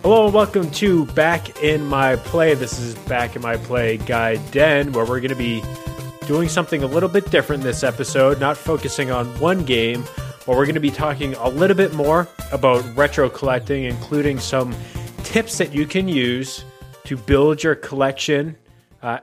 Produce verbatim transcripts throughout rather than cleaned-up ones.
Hello and welcome to Back in My Play. This is Back in My Play Guy Den, where we're going to be doing something a little bit different this episode, not focusing on one game, but we're going to be talking a little bit more about retro collecting, including some tips that you can use to build your collection uh,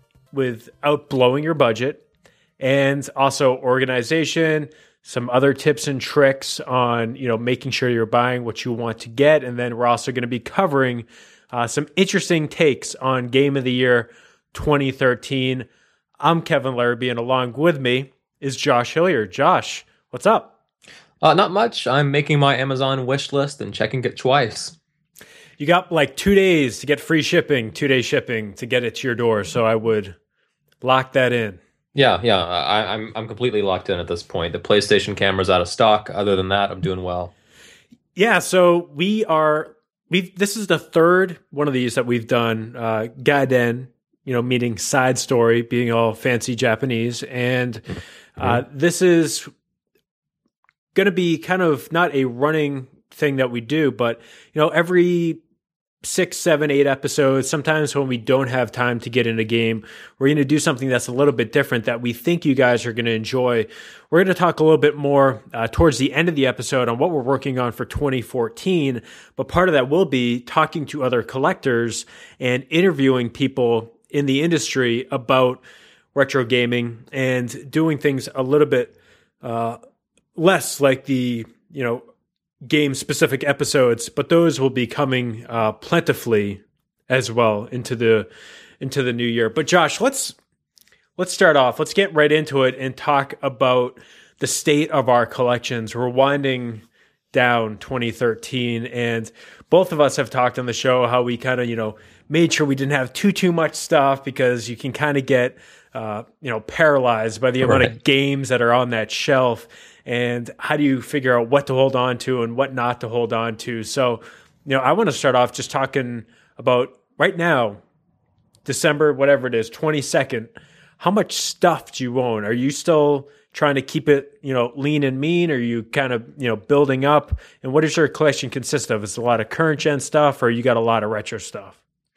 without blowing your budget, and also organization, some other tips and tricks on, you know, making sure you're buying what you want to get. And then we're also going to be covering uh, some interesting takes on Game of the Year twenty thirteen. I'm Kevin Larrabee, and along with me is Josh Hilliard. Josh, what's up? Uh, not much. I'm making my Amazon wish list and checking it twice. You got like two days to get free shipping, two day shipping to get it to your door. So I would lock that in. Yeah, yeah. I, I'm I'm completely locked in at this point. The PlayStation camera's out of stock. Other than that, I'm doing well. Yeah, so we are. We this is the third one of these that we've done. Uh, Gaiden, you know, meaning side story, being all fancy Japanese, and uh, mm-hmm. this is going to be kind of not a running thing that we do, but you know, every six, seven, eight episodes, sometimes when we don't have time to get in a game, we're going to do something that's a little bit different that we think you guys are going to enjoy. We're going to talk a little bit more uh, towards the end of the episode on what we're working on for twenty fourteen, but part of that will be talking to other collectors and interviewing people in the industry about retro gaming and doing things a little bit uh, less like the, you know, game-specific episodes, but those will be coming uh, plentifully as well into the into the new year. But Josh, let's let's start off. Let's get right into it and talk about the state of our collections. We're winding down twenty thirteen, and both of us have talked on the show how we kind of, you know, made sure we didn't have too too much stuff, because you can kind of get uh, you know, paralyzed by the amount right. of games that are on that shelf. And how do you figure out what to hold on to and what not to hold on to? So, you know, I want to start off just talking about right now, December, whatever it is, twenty-second, how much stuff do you own? Are you still trying to keep it, you know, lean and mean? Or are you kind of, you know, building up? And what does your collection consist of? Is it a lot of current gen stuff, or you got a lot of retro stuff?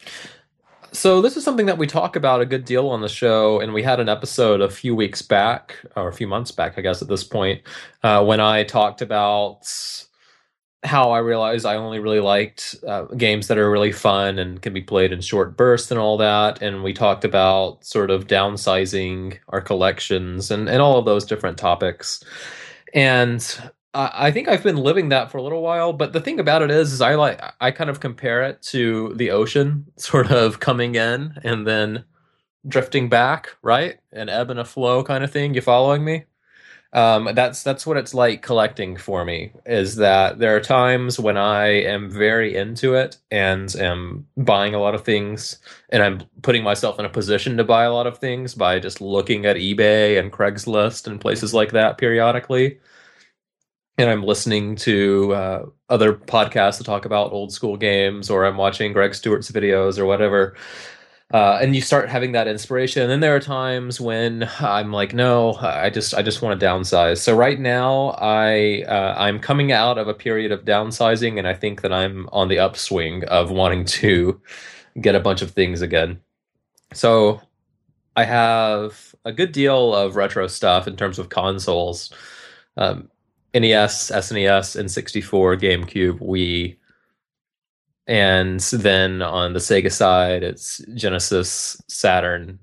So this is something that we talk about a good deal on the show, and we had an episode a few weeks back, or a few months back, I guess at this point, uh, when I talked about how I realized I only really liked uh, games that are really fun and can be played in short bursts and all that, and we talked about sort of downsizing our collections and, and all of those different topics. And I think I've been living that for a little while, but the thing about it is, is I like I kind of compare it to the ocean, sort of coming in and then drifting back, right? An ebb and a flow kind of thing. You following me? Um, that's that's what it's like collecting for me. Is that there are times when I am very into it and am buying a lot of things, and I'm putting myself in a position to buy a lot of things by just looking at eBay and Craigslist and places like that periodically. And I'm listening to uh, other podcasts that talk about old school games, or I'm watching Greg Stewart's videos or whatever. Uh, and you start having that inspiration. And then there are times when I'm like, no, I just I just want to downsize. So right now, I uh, I'm coming out of a period of downsizing, and I think that I'm on the upswing of wanting to get a bunch of things again. So I have a good deal of retro stuff in terms of consoles. Um, N E S, S N E S, N sixty-four, GameCube, Wii. And then on the Sega side, it's Genesis, Saturn,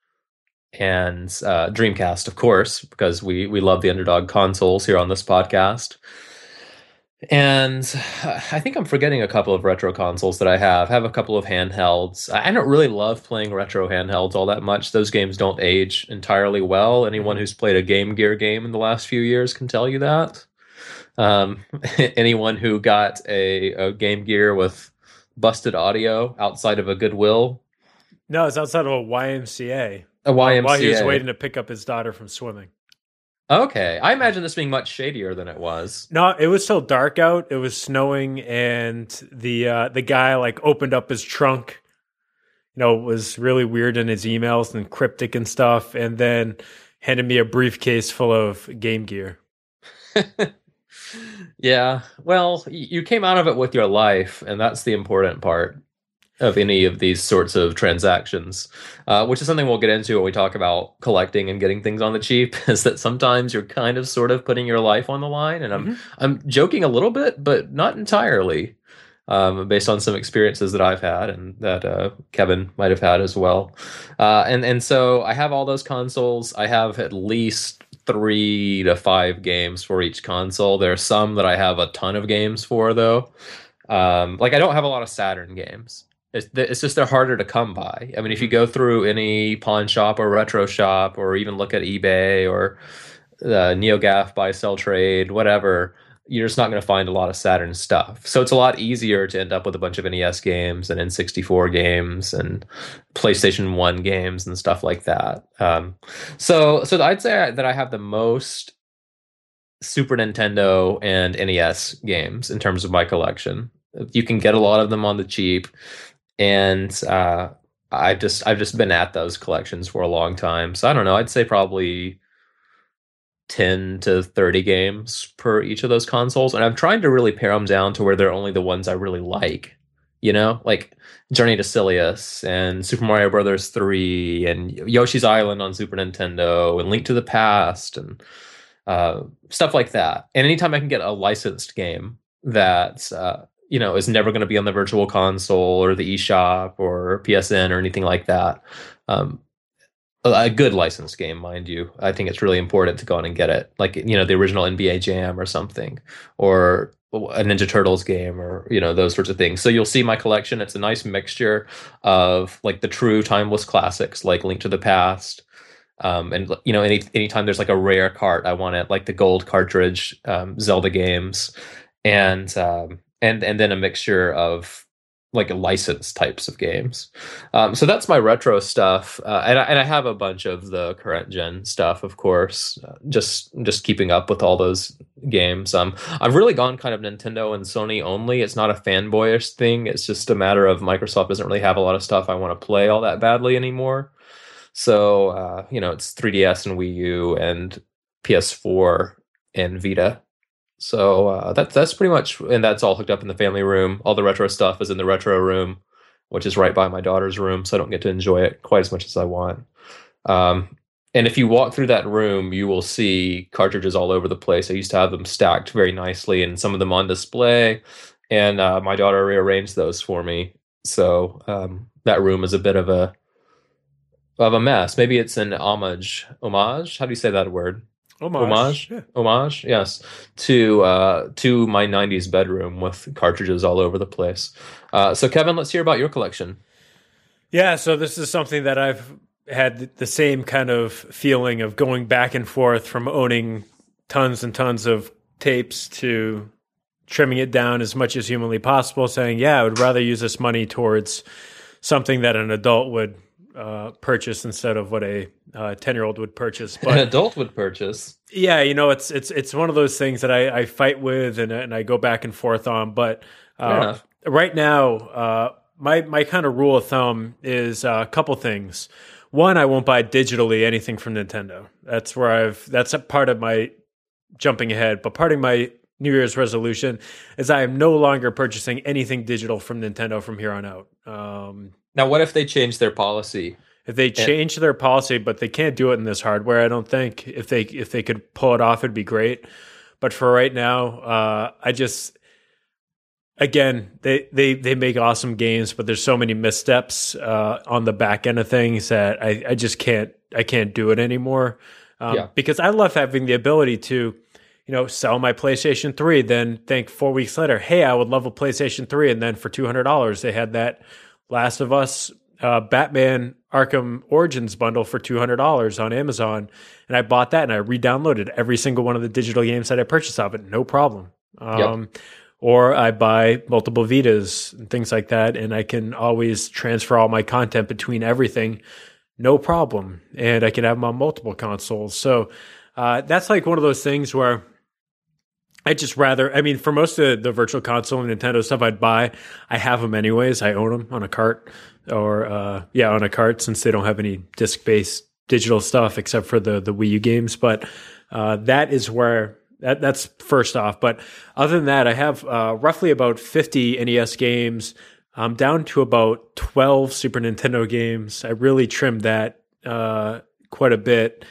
and uh, Dreamcast, of course, because we, we love the underdog consoles here on this podcast. And I think I'm forgetting a couple of retro consoles that I have. I have a couple of handhelds. I don't really love playing retro handhelds all that much. Those games don't age entirely well. Anyone who's played a Game Gear game in the last few years can tell you that. Um, anyone who got a, a Game Gear with busted audio outside of a Goodwill. No, it's outside of a Y M C A. A Y M C A. While he was waiting to pick up his daughter from swimming. Okay. I imagine this being much shadier than it was. No, it was still dark out. It was snowing, and the uh, the guy like opened up his trunk. You know, was really weird in his emails and cryptic and stuff, and then handed me a briefcase full of Game Gear. Yeah. Well, y- you came out of it with your life, and that's the important part of any of these sorts of transactions, uh, which is something we'll get into when we talk about collecting and getting things on the cheap. Is that sometimes you're kind of sort of putting your life on the line, and I'm Hmm. I'm joking a little bit, but not entirely, um, based on some experiences that I've had and that uh, Kevin might have had as well. Uh, and and so I have all those consoles. I have at least three to five games for each console. There are some that I have a ton of games for, though. Um, like I don't have a lot of Saturn games. It's, it's just they're harder to come by. I mean, if you Hmm. go through any pawn shop or retro shop, or even look at eBay or uh, NeoGaf buy sell trade, whatever, you're just not going to find a lot of Saturn stuff. So it's a lot easier to end up with a bunch of N E S games and N sixty-four games and PlayStation One games and stuff like that. Um, so so I'd say that I have the most Super Nintendo and N E S games in terms of my collection. You can get a lot of them on the cheap, and uh, I just I've just been at those collections for a long time. So I don't know. I'd say probably ten to thirty games per each of those consoles, and I'm trying to really pare them down to where they're only the ones I really like. You know, like Journey to Silius and Super Mario Brothers three and Yoshi's Island on Super Nintendo and Link to the Past and uh, stuff like that. And anytime I can get a licensed game that uh, you know is never going to be on the Virtual Console or the eShop or P S N or anything like that, um, a good licensed game, mind you, I think it's really important to go on and get it. Like you know the original N B A Jam or something, or a Ninja Turtles game, or you know those sorts of things. So you'll see my collection. It's a nice mixture of like the true timeless classics, like Link to the Past. Um, and you know, any anytime there's like a rare cart, I want it, like the gold cartridge um, Zelda games, and um, and and then a mixture of like licensed types of games. Um, so that's my retro stuff, uh, and I, and I have a bunch of the current gen stuff, of course. Uh, just just keeping up with all those games. Um, I've really gone kind of Nintendo and Sony only. It's not a fanboyish thing. It's just a matter of Microsoft doesn't really have a lot of stuff I want to play all that badly anymore. So, uh, you know, it's three D S and Wii U and P S four and Vita. So uh, that's that's pretty much, and that's all hooked up in the family room. All the retro stuff is in the retro room, which is right by my daughter's room, so I don't get to enjoy it quite as much as I want. Um, and if you walk through that room, you will see cartridges all over the place. I used to have them stacked very nicely, and some of them on display. And uh, my daughter rearranged those for me, so um, that room is a bit of a of a mess. Maybe it's an homage. Homage? How do you say that word? Homage. Homage? Yeah. Homage? Yes. To uh to my nineties bedroom with cartridges all over the place. Uh so Kevin, let's hear about your collection. Yeah, so this is something that I've had the same kind of feeling of going back and forth from owning tons and tons of tapes to trimming it down as much as humanly possible, saying, yeah, I would rather use this money towards something that an adult would uh, purchase instead of what a uh, ten-year-old would purchase. But An adult would purchase. yeah, you know, it's it's it's one of those things that I, I fight with and and I go back and forth on. But uh, right now, uh, my my kind of rule of thumb is uh, a couple things. One, I won't buy digitally anything from Nintendo. That's where I've that's a part of my jumping ahead. But part of my New Year's resolution is I am no longer purchasing anything digital from Nintendo from here on out. Um, Now, what if they change their policy? if they change their policy, but they can't do it in this hardware, I don't think. If they if they could pull it off, it'd be great. But for right now, uh, I just again they, they they make awesome games, but there's so many missteps uh, on the back end of things that I, I just can't I can't do it anymore. Um, Yeah. Because I love having the ability to, you know, sell my PlayStation three, then think four weeks later, hey, I would love a PlayStation three, and then for two hundred dollars they had that Last of Us uh, Batman Arkham Origins bundle for two hundred dollars on Amazon, and I bought that and I re-downloaded every single one of the digital games that I purchased of it, no problem. Um, Yep. Or I buy multiple Vitas and things like that, and I can always transfer all my content between everything, no problem. And I can have them on multiple consoles. So uh, that's like one of those things where I just rather, I mean, for most of the virtual console and Nintendo stuff I'd buy, I have them anyways. I own them on a cart or, uh, yeah, on a cart since they don't have any disc-based digital stuff except for the, the Wii U games. But uh, that is where that that's first off. But other than that, I have uh, roughly about fifty N E S games. I'm down to about twelve Super Nintendo games. I really trimmed that uh, quite a bit.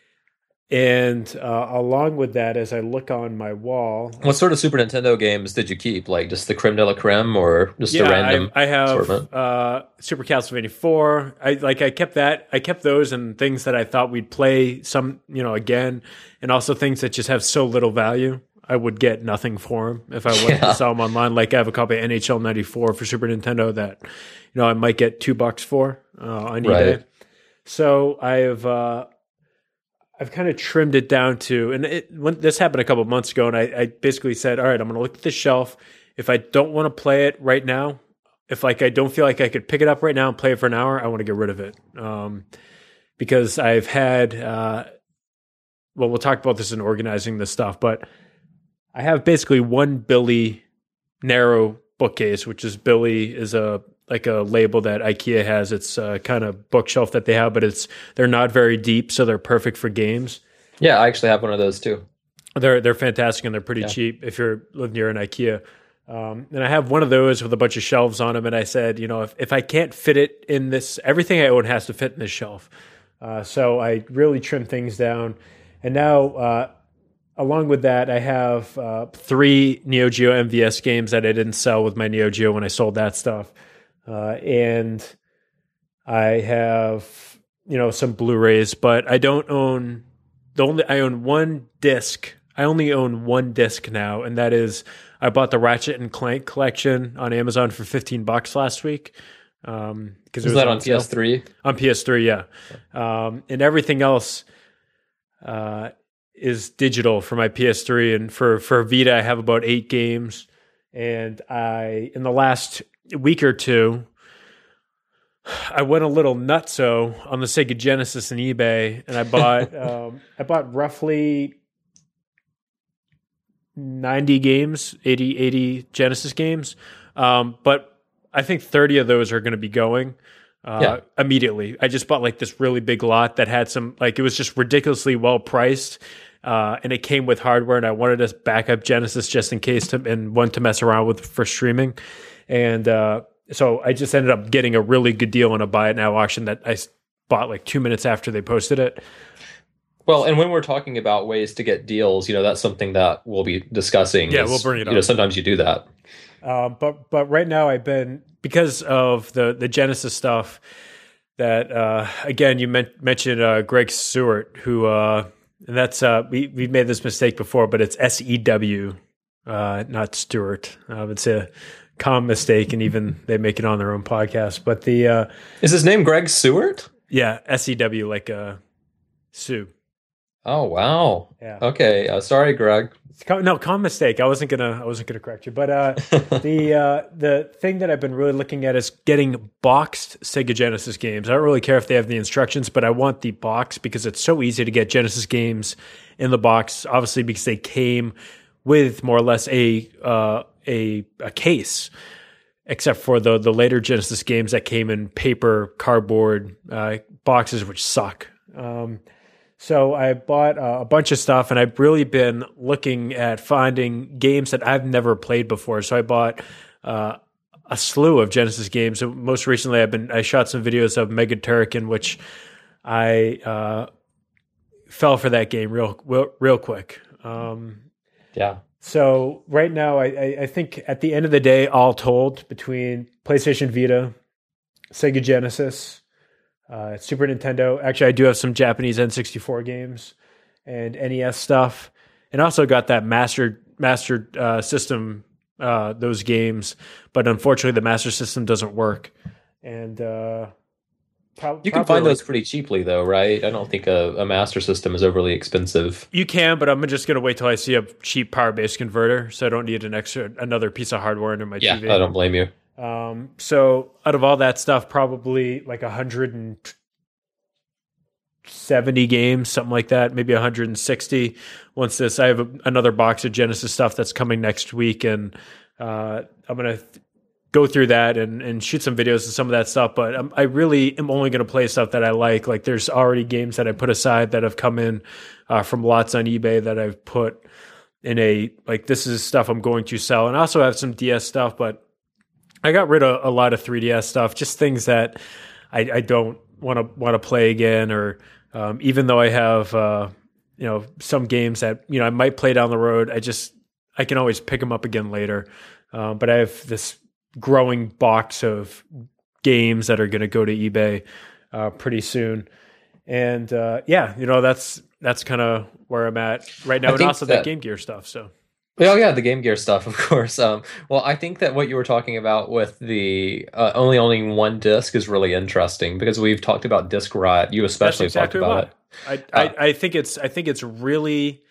And uh, along with that, as I look on my wall, what sort of Super Nintendo games did you keep? Like just the creme de la creme, or just yeah, a random? I, I have assortment? uh, Super Castlevania four. I like I kept that. I kept those and things that I thought we'd play some, you know, again, and also things that just have so little value. I would get nothing for them if I went Yeah. to sell them online. Like I have a copy of N H L ninety-four for Super Nintendo that, you know, I might get two bucks for uh, on eBay. Right. So I have. Uh, I've kind of trimmed it down to, and it, when this happened a couple of months ago, and I, I basically said, all right, I'm going to look at the shelf. If I don't want to play it right now, if like I don't feel like I could pick it up right now and play it for an hour, I want to get rid of it. Um, because I've had, uh, well, we'll talk about this in organizing this stuff, but I have basically one Billy narrow bookcase, which is Billy is a like a label that IKEA has. It's a kind of bookshelf that they have, but it's they're not very deep, so they're perfect for games. Yeah, I actually have one of those too. They're they're fantastic and they're pretty Yeah. cheap if you're live near an IKEA. Um, and I have one of those with a bunch of shelves on them. And I said, you know, if, if I can't fit it in this, everything I own has to fit in this shelf. Uh, so I really trimmed things down. And now, uh, along with that, I have uh, three Neo Geo M V S games that I didn't sell with my Neo Geo when I sold that stuff. Uh, and I have, you know, some Blu-rays, but I don't own the only, I own one disc. I only own one disc now. And that is, I bought the Ratchet and Clank collection on Amazon for fifteen bucks last week. Um, cause it Is was that on sale. P S three? On P S three, yeah. Um, and everything else, uh, is digital for my P S three, and for, for Vita, I have about eight games. And I, in the last week or two, I went a little nutso on the Sega Genesis and eBay, and I bought, um, I bought roughly ninety games, eighty, eighty Genesis games. Um, but I think thirty of those are going to be going. Uh, Yeah. immediately. I just bought like this really big lot that had some, like, it was just ridiculously well priced. Uh, and it came with hardware, and I wanted a backup Genesis just in case to, and one to mess around with for streaming. And, uh, so I just ended up getting a really good deal on a buy it now auction that I s- bought like two minutes after they posted it. Well, and when we're talking about ways to get deals, you know, that's something that we'll be discussing. Yeah, is, we'll bring it You know, up. sometimes you do that. Um, but but right now I've been, because of the the Genesis stuff that uh, again you men- mentioned uh, Greg Stewart, who uh, and that's uh, we we've made this mistake before, but it's S E W, uh, not Stewart. Uh, it's a common mistake, and even they make it on their own podcast. But the uh, Is his name Greg Seward? yeah, S E W, like uh, Sue. Oh, wow. Yeah. Okay. Uh, sorry, Greg. It's com- no, common mistake. I wasn't gonna. I wasn't gonna correct you. But uh, the uh, the thing that I've been really looking at is getting boxed Sega Genesis games. I don't really care if they have the instructions, but I want the box because it's so easy to get Genesis games in the box. Obviously, because they came with more or less a uh, a a case, except for the the later Genesis games that came in paper cardboard uh, boxes, which suck. Um, So I bought uh, a bunch of stuff, and I've really been looking at finding games that I've never played before. So I bought uh, a slew of Genesis games. So most recently, I've been I shot some videos of Mega Turrican, which I uh, fell for that game real real, real quick. Um, Yeah. so right now, I, I, I think at the end of the day, all told, between PlayStation Vita, Sega Genesis, Uh, Super Nintendo. Actually, I do have some Japanese N sixty-four games and N E S stuff, and also got that Master Master uh, System uh, those games. But unfortunately, the Master System doesn't work. And uh, prob- You can probably find like- those pretty cheaply, though, right? I don't think a, a Master System is overly expensive. You can, but I'm just going to wait till I see a cheap power base converter, so I don't need an extra another piece of hardware under my Yeah, T V. I don't blame you. Um, so out of all that stuff, probably like one hundred seventy games, something like that, maybe one hundred sixty. Once this, I have a, another box of Genesis stuff that's coming next week, and uh, I'm going to th- go through that and, and shoot some videos of some of that stuff. But I'm, I really am only going to play stuff that I like. Like there's already games that I put aside that have come in uh, from lots on eBay that I've put in a like this is stuff I'm going to sell, and I also have some D S stuff, but I got rid of a lot of three D S stuff, just things that I, I don't want to want to play again, or um, even though I have uh, you know some games that you know I might play down the road, I just I can always pick them up again later. Um, but I have this growing box of games that are going to go to eBay uh, pretty soon, and uh, yeah, you know that's that's kind of where I'm at right now, I and think also that- the Game Gear stuff. So. Oh yeah, the Game Gear stuff, of course. Um, well, I think that what you were talking about with the uh, only owning one disc is really interesting because we've talked about disc rot. You especially That's exactly talked about why. it. I, Uh, I I think it's I think it's really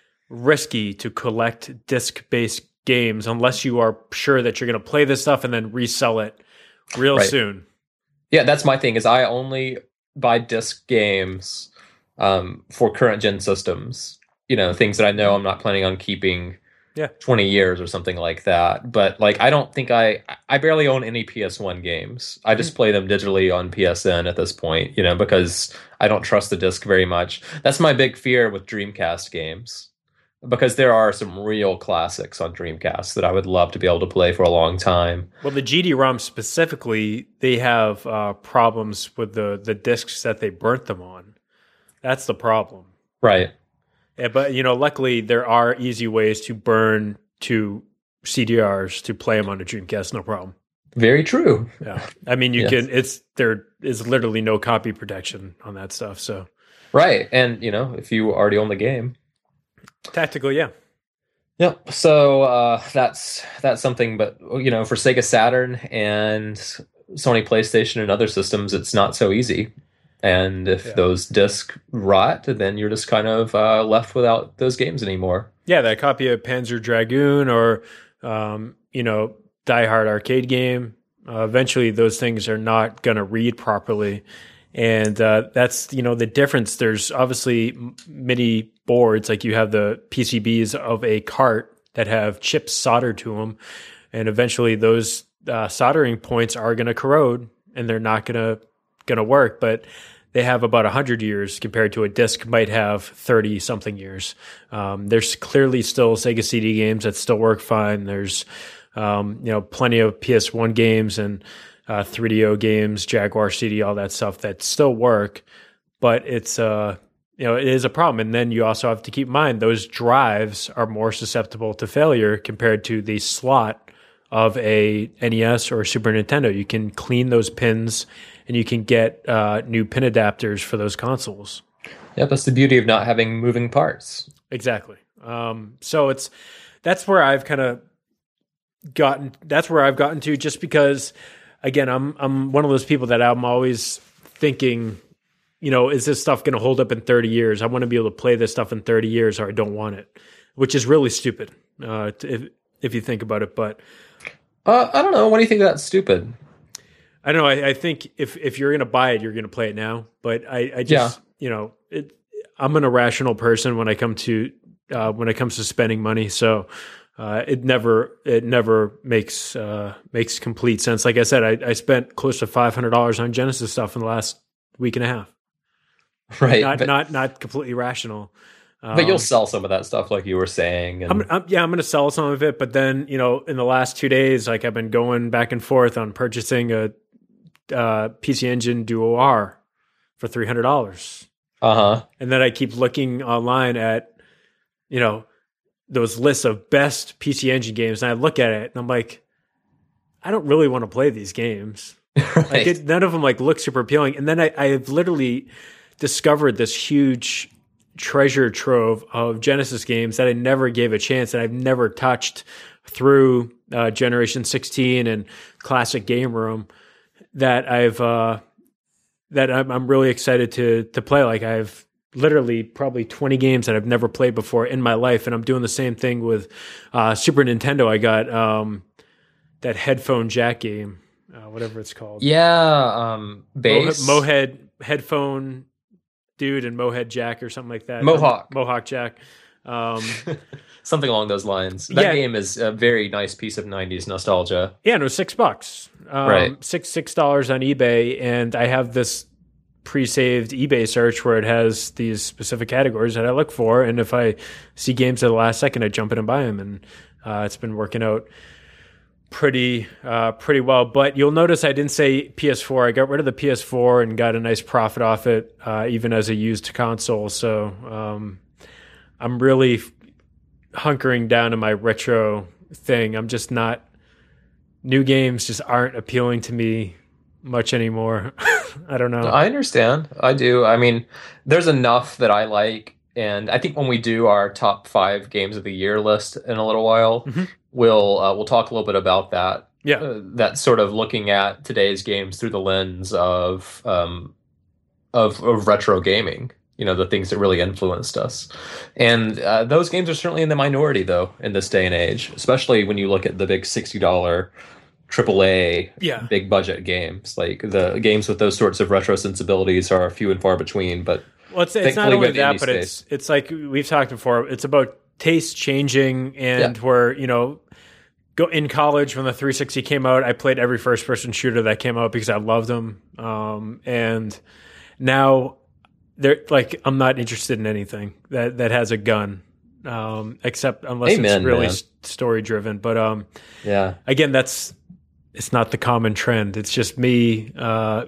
risky to collect disc-based games unless you are sure that you're going to play this stuff and then resell it real Right. soon. Yeah, that's my thing. Is I only buy disc games um, for current gen systems. You know, things that I know I'm not planning on keeping. Yeah. twenty years or something like that. But like, I don't think I, I barely own any P S one games. I just play them digitally on P S N at this point, you know, because I don't trust the disc very much. That's my big fear with Dreamcast games, because there are some real classics on Dreamcast that I would love to be able to play for a long time. Well, the G D ROM specifically, they have uh, problems with the the discs that they burnt them on. That's the problem. Right. Yeah, but you know, luckily there are easy ways to burn to C D Rs to play them on a Dreamcast, no problem. Very true. Yeah, I mean, you Yes. can. It's there is literally no copy protection on that stuff. So Right. And, you know, if you already own the game. tactically, yeah, Yep. So uh, that's that's something, but you know, for Sega Saturn and Sony PlayStation and other systems, it's not so easy. And if Yeah. those discs rot, then you're just kind of uh, left without those games anymore. yeah. That copy of Panzer Dragoon or um, you know Die Hard arcade game. Uh, eventually, those things are not going to read properly, and uh, that's you know the difference. There's obviously m- MIDI boards, like you have the P C Bs of a cart that have chips soldered to them, and eventually those uh, soldering points are going to corrode, and they're not going to going to work. But they have about one hundred years compared to a disc might have thirty something years. Um, there's clearly still Sega C D games that still work fine. There's um, you know plenty of P S one games and uh, three D O games, Jaguar C D, all that stuff that still work, but it's uh you know it is a problem. And then you also have to keep in mind those drives are more susceptible to failure compared to the slot of a N E S or Super Nintendo. You can clean those pins and you can get uh, new pin adapters for those consoles. Yep, that's the beauty of not having moving parts. Exactly. Um, so it's that's where I've kind of gotten. That's where I've gotten to, just because, again, I'm I'm one of those people that I'm always thinking, you know, is this stuff going to hold up in thirty years? I want to be able to play this stuff in thirty years, or I don't want it, which is really stupid uh, if if you think about it. But Uh, I don't know. What do you think of that? Stupid. I don't know. I, I think if if you're going to buy it, you're going to play it now. But I, I just, you know, it, I'm an irrational person when I come to uh, when it comes to spending money. So uh, it never it never makes uh, makes complete sense. Like I said, I, I spent close to five hundred dollars on Genesis stuff in the last week and a half. Right. Not but, not not completely rational. Um, but you'll sell some of that stuff, like you were saying. And I'm, I'm, yeah, I'm going to sell some of it, but then you know, in the last two days, like I've been going back and forth on purchasing a uh, P C Engine Duo R for three hundred dollars, uh huh. and then I keep looking online at you know those lists of best P C Engine games, and I look at it and I'm like, I don't really want to play these games. Right. Like it, none of them like look super appealing, and then I, I've literally discovered this huge treasure trove of Genesis games that I never gave a chance, and I've never touched through uh, Generation sixteen and Classic Game Room, that I've uh, that I'm, I'm really excited to to play. Like I've literally probably twenty games that I've never played before in my life, and I'm doing the same thing with uh, Super Nintendo. I got um, that headphone jack game, uh, whatever it's called. Yeah. Um. Bass. Mo- Mohead headphone dude and Mohead Jack or something like that. Mohawk. Um, Mohawk Jack. Um, Something along those lines. That Yeah. game is a very nice piece of nineties nostalgia. yeah, and it was six bucks. Um, Right. Six six dollars on eBay, and I have this pre-saved eBay search where it has these specific categories that I look for, and if I see games at the last second, I jump in and buy them, and uh, it's been working out pretty uh, pretty well. But you'll notice I didn't say P S four. I got rid of the P S four and got a nice profit off it, uh, even as a used console. So um, I'm really hunkering down to my retro thing. I'm just not. New games just aren't appealing to me much anymore. I don't know. I understand. I do. I mean, there's enough that I like, and I think when we do our top five games of the year list in a little while, mm-hmm. we'll uh, we'll talk a little bit about that. Yeah, uh, that sort of looking at today's games through the lens of um of, of retro gaming. You know, the things that really influenced us, and uh, those games are certainly in the minority, though, in this day and age. Especially when you look at the big sixty dollar triple A yeah. big budget games. Like the games with those sorts of retro sensibilities are few and far between. But well, it's, it's not only that, but it's it's like we've talked before. It's about taste changing, and yeah. where you know, go in college when the three sixty came out, I played every first person shooter that came out because I loved them, um, and now they're like I'm not interested in anything that that has a gun. Um, except unless Amen, it's really man. story driven. But um, yeah, again, that's it's not the common trend. It's just me, uh,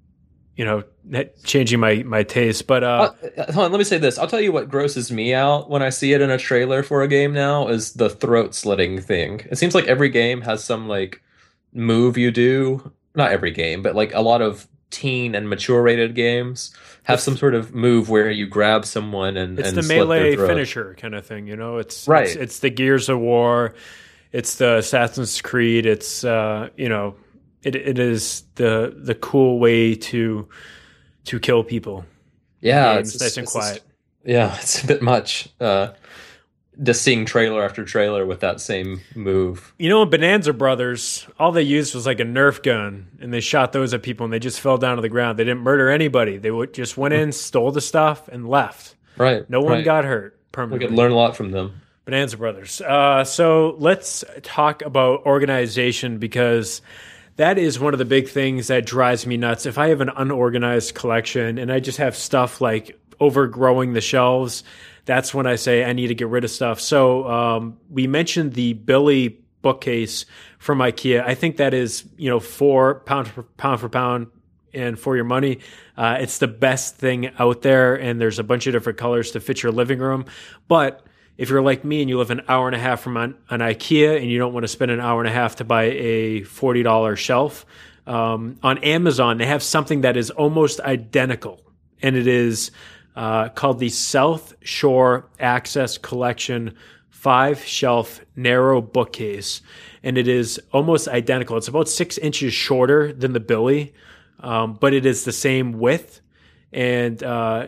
you know, changing my my taste. But uh, uh, hold on, let me say this. I'll tell you what grosses me out when I see it in a trailer for a game now is the throat slitting thing. It seems like every game has some like move you do. Not every game, but like a lot of teen and mature rated games have some sort of move where you grab someone and it's and the slit melee their throat. Finisher kind of thing, you know. It's right. It's, it's the Gears of War, it's the Assassin's Creed. It's uh, you know, it it is the the cool way to to kill people. Yeah, games, it's nice and it's quiet. Just, yeah, it's a bit much. Uh, just seeing trailer after trailer with that same move. You know, in Bonanza Brothers, all they used was like a Nerf gun, and they shot those at people, and they just fell down to the ground. They didn't murder anybody. They would, just went in, stole the stuff, and left. Right. No one right. got hurt We permanently. could learn a lot from them. Bonanza Brothers. Uh, so let's talk about organization, because that is one of the big things that drives me nuts. If I have an unorganized collection and I just have stuff like overgrowing the shelves, that's when I say I need to get rid of stuff. So um, we mentioned the Billy bookcase from IKEA. I think that is, you know, four pound for pound for pound and for your money. Uh, it's the best thing out there, and there's a bunch of different colors to fit your living room. But if you're like me and you live an hour and a half from an, an IKEA and you don't want to spend an hour and a half to buy a forty dollars shelf, um, on Amazon they have something that is almost identical, and it is Uh, called the South Shore Access Collection five shelf narrow bookcase, and it is almost identical. It's about six inches shorter than the Billy, um, but it is the same width. And uh,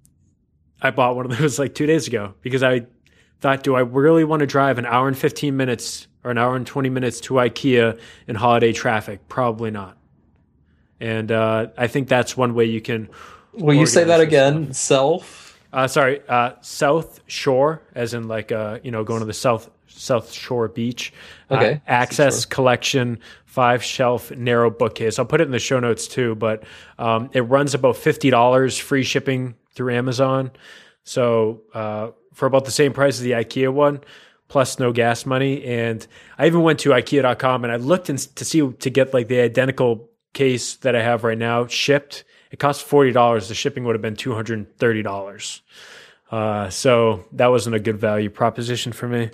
I bought one of those like two days ago because I thought, do I really want to drive an hour and fifteen minutes or an hour and twenty minutes to IKEA in holiday traffic? Probably not. And uh, I think that's one way you can. Will you say that again? Self? Uh, sorry, uh, South Shore, as in like uh, you know, going to the South South Shore Beach. Okay. Uh, Access Collection five shelf narrow bookcase. I'll put it in the show notes too. But um, it runs about fifty dollars, free shipping through Amazon. So uh, for about the same price as the IKEA one, plus no gas money. And I even went to IKEA dot com and I looked in, to see to get like the identical case that I have right now shipped. It cost forty dollars. The shipping would have been two hundred thirty dollars. Uh, so that wasn't a good value proposition for me.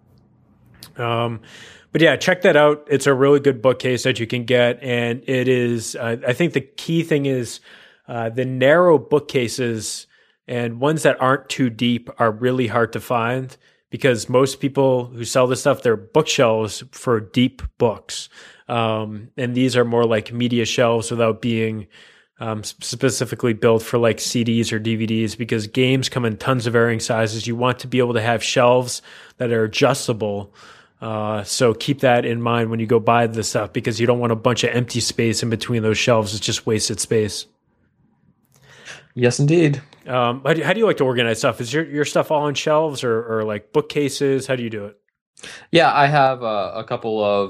Um, but yeah, check that out. It's a really good bookcase that you can get. And it is, uh, I think the key thing is uh, the narrow bookcases and ones that aren't too deep are really hard to find, because most people who sell this stuff, they're bookshelves for deep books. Um, and these are more like media shelves without being Um, specifically built for like C Ds or D V Ds, because games come in tons of varying sizes. You want to be able to have shelves that are adjustable. Uh, so keep that in mind when you go buy this stuff, because you don't want a bunch of empty space in between those shelves. It's just wasted space. Yes, indeed. Um, how, do, how do you like to organize stuff? Is your, your stuff all on shelves or, or like bookcases? How do you do it? Yeah, I have uh, a couple of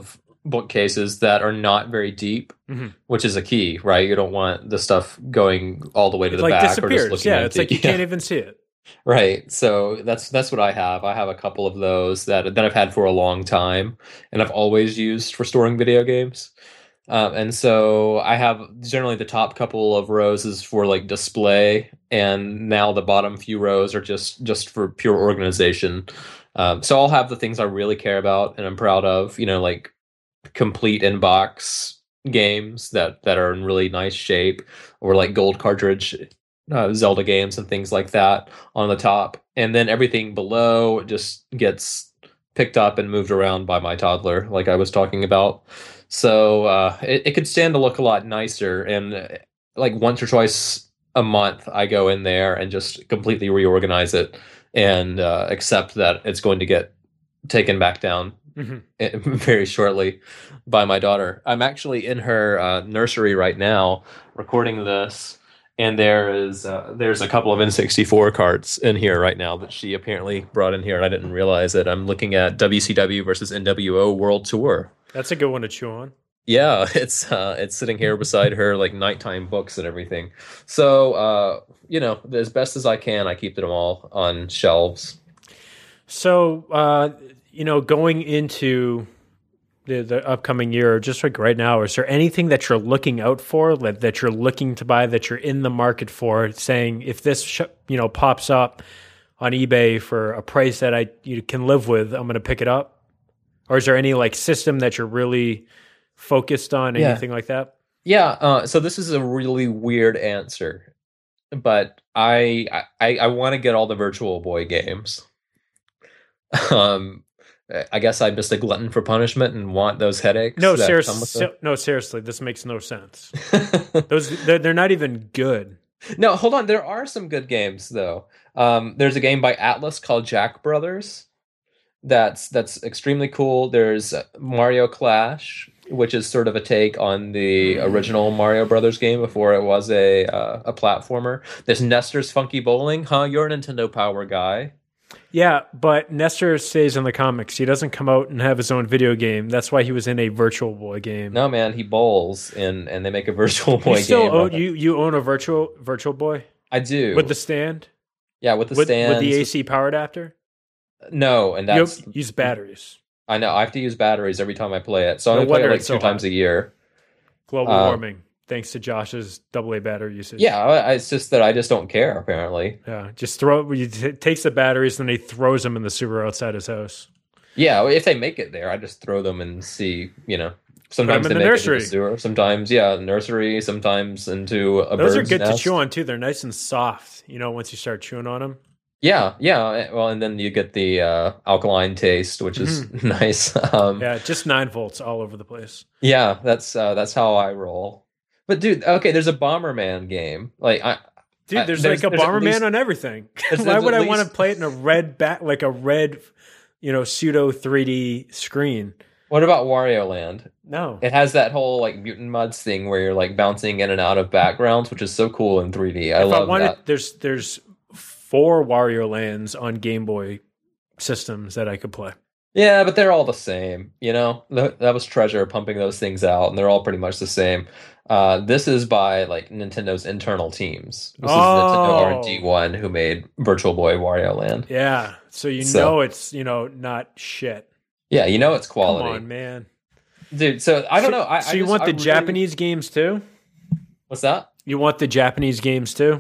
bookcases that are not very deep, Mm-hmm. which is a key, right? You don't want the stuff going all the way to It the like back or just disappears. looking Yeah, empty. it's like you Yeah. can't even see it. Right. So that's that's what I have. I have a couple of those that that I've had for a long time, and I've always used for storing video games. Um, and so I have generally the top couple of rows is for like display, and now the bottom few rows are just just for pure organization. Um, so I'll have the things I really care about and I'm proud of, you know, like complete inbox games that that are in really nice shape, or like gold cartridge uh, Zelda games and things like that on the top, and then everything below just gets picked up and moved around by my toddler, like I was talking about. So uh, it, it could stand to look a lot nicer, and uh, like once or twice a month, I go in there and just completely reorganize it and uh, accept that it's going to get taken back down Mm-hmm. very shortly by my daughter. I'm actually in her uh, nursery right now recording this, and there is uh, there's a couple of N sixty-four carts in here right now that she apparently brought in here, and I didn't realize it. I'm looking at W C W versus N W O World Tour. That's a good one to chew on. Yeah, it's uh, it's sitting here beside her like nighttime books and everything. So uh, you know, as best as I can, I keep them all on shelves. So, uh, you know, going into the, the upcoming year, just like right now, is there anything that you're looking out for, that, that you're looking to buy, that you're in the market for, saying if this, sh- you know, pops up on eBay for a price that I you can live with, I'm going to pick it up? Or is there any like system that you're really focused on, Yeah. anything like that? Yeah, uh, so this is a really weird answer, but I I, I want to get all the Virtual Boy games. Um, I guess I'm just a glutton for punishment and want those headaches No, that serious, come with se- no, seriously, this makes no sense. them. Those they're, they're not even good. No, hold on. There are some good games though. Um, there's a game by Atlas called Jack Brothers. That's that's extremely cool. There's Mario Clash, which is sort of a take on the original Mario Brothers game before it was a uh, a platformer. There's Nestor's Funky Bowling. Huh? You're a Nintendo Power guy. Yeah, but Nestor stays in the comics. He doesn't come out and have his own video game. That's why he was in a Virtual Boy game. No, man, he bowls, and and they make a Virtual Boy you still game. own, of it. you you own a virtual Virtual Boy I do with the stand, yeah with the with, stands. with the A C power adapter. No, and You that's use batteries. I know I have to use batteries every time I play it, so I No only play it wonder like it's two so times hot. a year. Global Uh, warming, thanks to Josh's double A battery usage. Yeah, I- it's just that I just don't care apparently. yeah. Just throw. He t- takes the batteries, and he throws them in the sewer outside his house. Yeah, if they make it there, I just throw them and see, you know. Sometimes in they the make nursery. it into the sewer. Sometimes, yeah, nursery. Sometimes into a Those are bird's good nest. to chew on too. They're nice and soft. You know, once you start chewing on them. Yeah, yeah. eh, Well, and then you get the uh, alkaline taste, which is nice. Um, Yeah, just nine volts all over the place. yeah, that's uh, that's how I roll. But dude, okay, there's a Bomberman game. Like, I, Dude, I- there's, there's- like a there's at Bomberman least- on everything. there's- Why there's would at I want to least- play it in a red back, like a red, you know, pseudo three D screen? what about Wario Land? No. It has that whole like mutant muds thing where you're like bouncing in and out of backgrounds, which is so cool in three D. I if I love wanted, that. there's there's four Wario Lands on Game Boy systems that I could play. Yeah, but they're all the same. You know, Th- that was Treasure pumping those things out, and they're all pretty much the same. Uh, this is by like Nintendo's internal teams. This is Nintendo Oh. R and D one who made Virtual Boy Wario Land. Yeah, so you So- know it's you know not shit. Yeah, you know it's Come quality, on, man. dude. So I don't So- know. I, so I you just- want I the really- Japanese games too? What's that? You want the Japanese games too?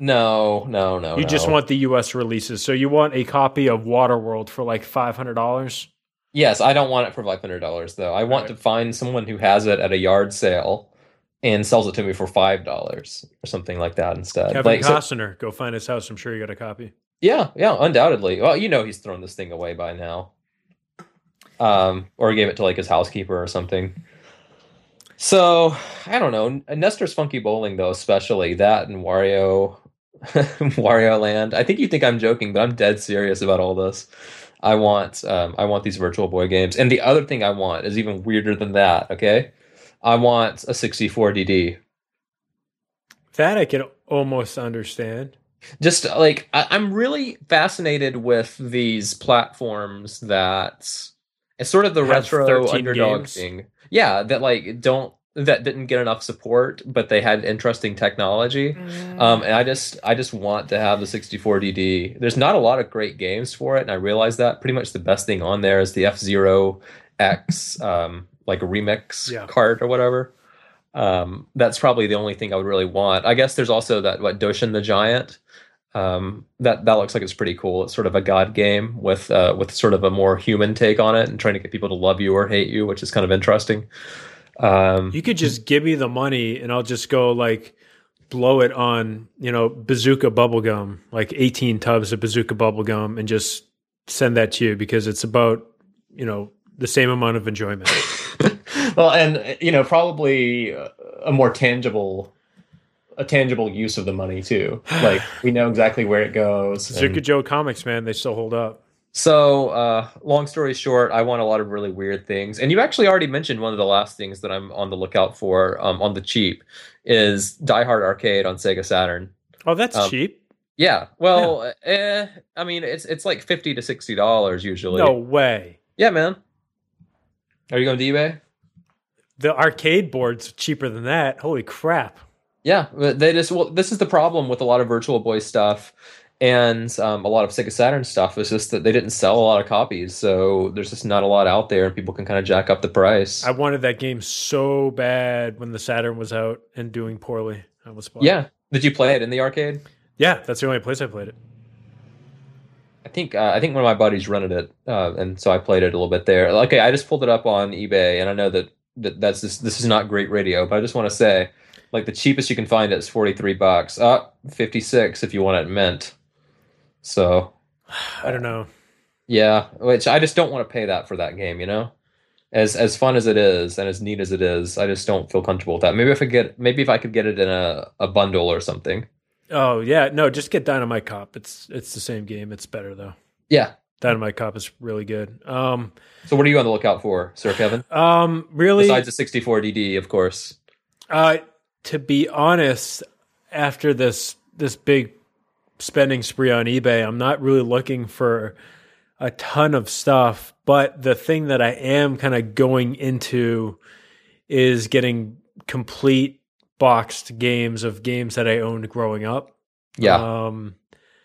No, no, no. You just no. want the U S releases. So you want a copy of Waterworld for like five hundred dollars? Yes, I don't want it for five hundred dollars though. I want Right. to find someone who has it at a yard sale and sells it to me for five dollars or something like that instead. Kevin Like, so- Costner, go find his house. I'm sure you got a copy. yeah, yeah, undoubtedly. Well, you know he's thrown this thing away by now. Um, or gave it to like his housekeeper or something. So I don't know. Nestor's Funky Bowling though, especially that and Wario, Wario Land. I think you think I'm joking, but I'm dead serious about all this. I want, um, I want these Virtual Boy games, and the other thing I want is even weirder than that. Okay, I want a sixty-four D D. That I can almost understand. Just like I, I'm really fascinated with these platforms that It's sort of the have retro thirteen underdog games. thing. Yeah, that like don't that didn't get enough support, but they had interesting technology. Mm. Um, and I just I just want to have the sixty-four D D. There's not a lot of great games for it, and I realize that. Pretty much the best thing on there is the F-Zero X um, like a remix Yeah. cart or whatever. Um, that's probably the only thing I would really want. I guess there's also that what Doshin the Giant. Um, that that looks like it's pretty cool. It's sort of a god game with uh, with sort of a more human take on it, and trying to get people to love you or hate you, which is kind of interesting. Um, You could just give me the money and I'll just go like blow it on, you know, bazooka bubblegum, like eighteen tubs of bazooka bubblegum, and just send that to you because it's about, you know, the same amount of enjoyment. well, and you know, probably a more tangible, a tangible use of the money too. Like we know exactly where it goes. Bazooka and- Joe comics, man, they still hold up. So, uh, long story short, I want a lot of really weird things. And you actually already mentioned one of the last things that I'm on the lookout for, um, on the cheap is Die Hard Arcade on Sega Saturn. Oh, that's Um, cheap. Yeah. Well, eh, I mean, it's it's like fifty to sixty dollars usually. No way. Yeah, man. Are you going to eBay? The arcade board's cheaper than that. Holy crap. Yeah, but they just well, this is the problem with a lot of Virtual Boy stuff and um, a lot of Sega Saturn stuff is just that they didn't sell a lot of copies, so there's just not a lot out there, and people can kind of jack up the price. I wanted that game so bad when the Saturn was out and doing poorly. I was bought. Yeah. Did you play it in the arcade? Yeah, that's the only place I played it. I think uh, I think one of my buddies rented it, uh, and so I played it a little bit there. Okay, I just pulled it up on eBay, and I know that, that that's just, this is not great radio, but I just want to say, like the cheapest you can find it is forty-three bucks. Uh, fifty-six if you want it mint. So I don't know. yeah, which I just don't want to pay that for that game, you know? As as fun as it is and as neat as it is, I just don't feel comfortable with that. Maybe if I get maybe if I could get it in a, a bundle or something. Oh yeah, no, just get Dynamite Cop. It's it's the same game. It's better though. Yeah. Dynamite Cop is really good. Um, So what are you on the lookout for, Sir Kevin? um, really, Besides the sixty-four D D, of course. uh, to be honest, after this this big spending spree on eBay, I'm not really looking for a ton of stuff. But the thing that I am kind of going into is getting complete boxed games of games that I owned growing up. Yeah. Um,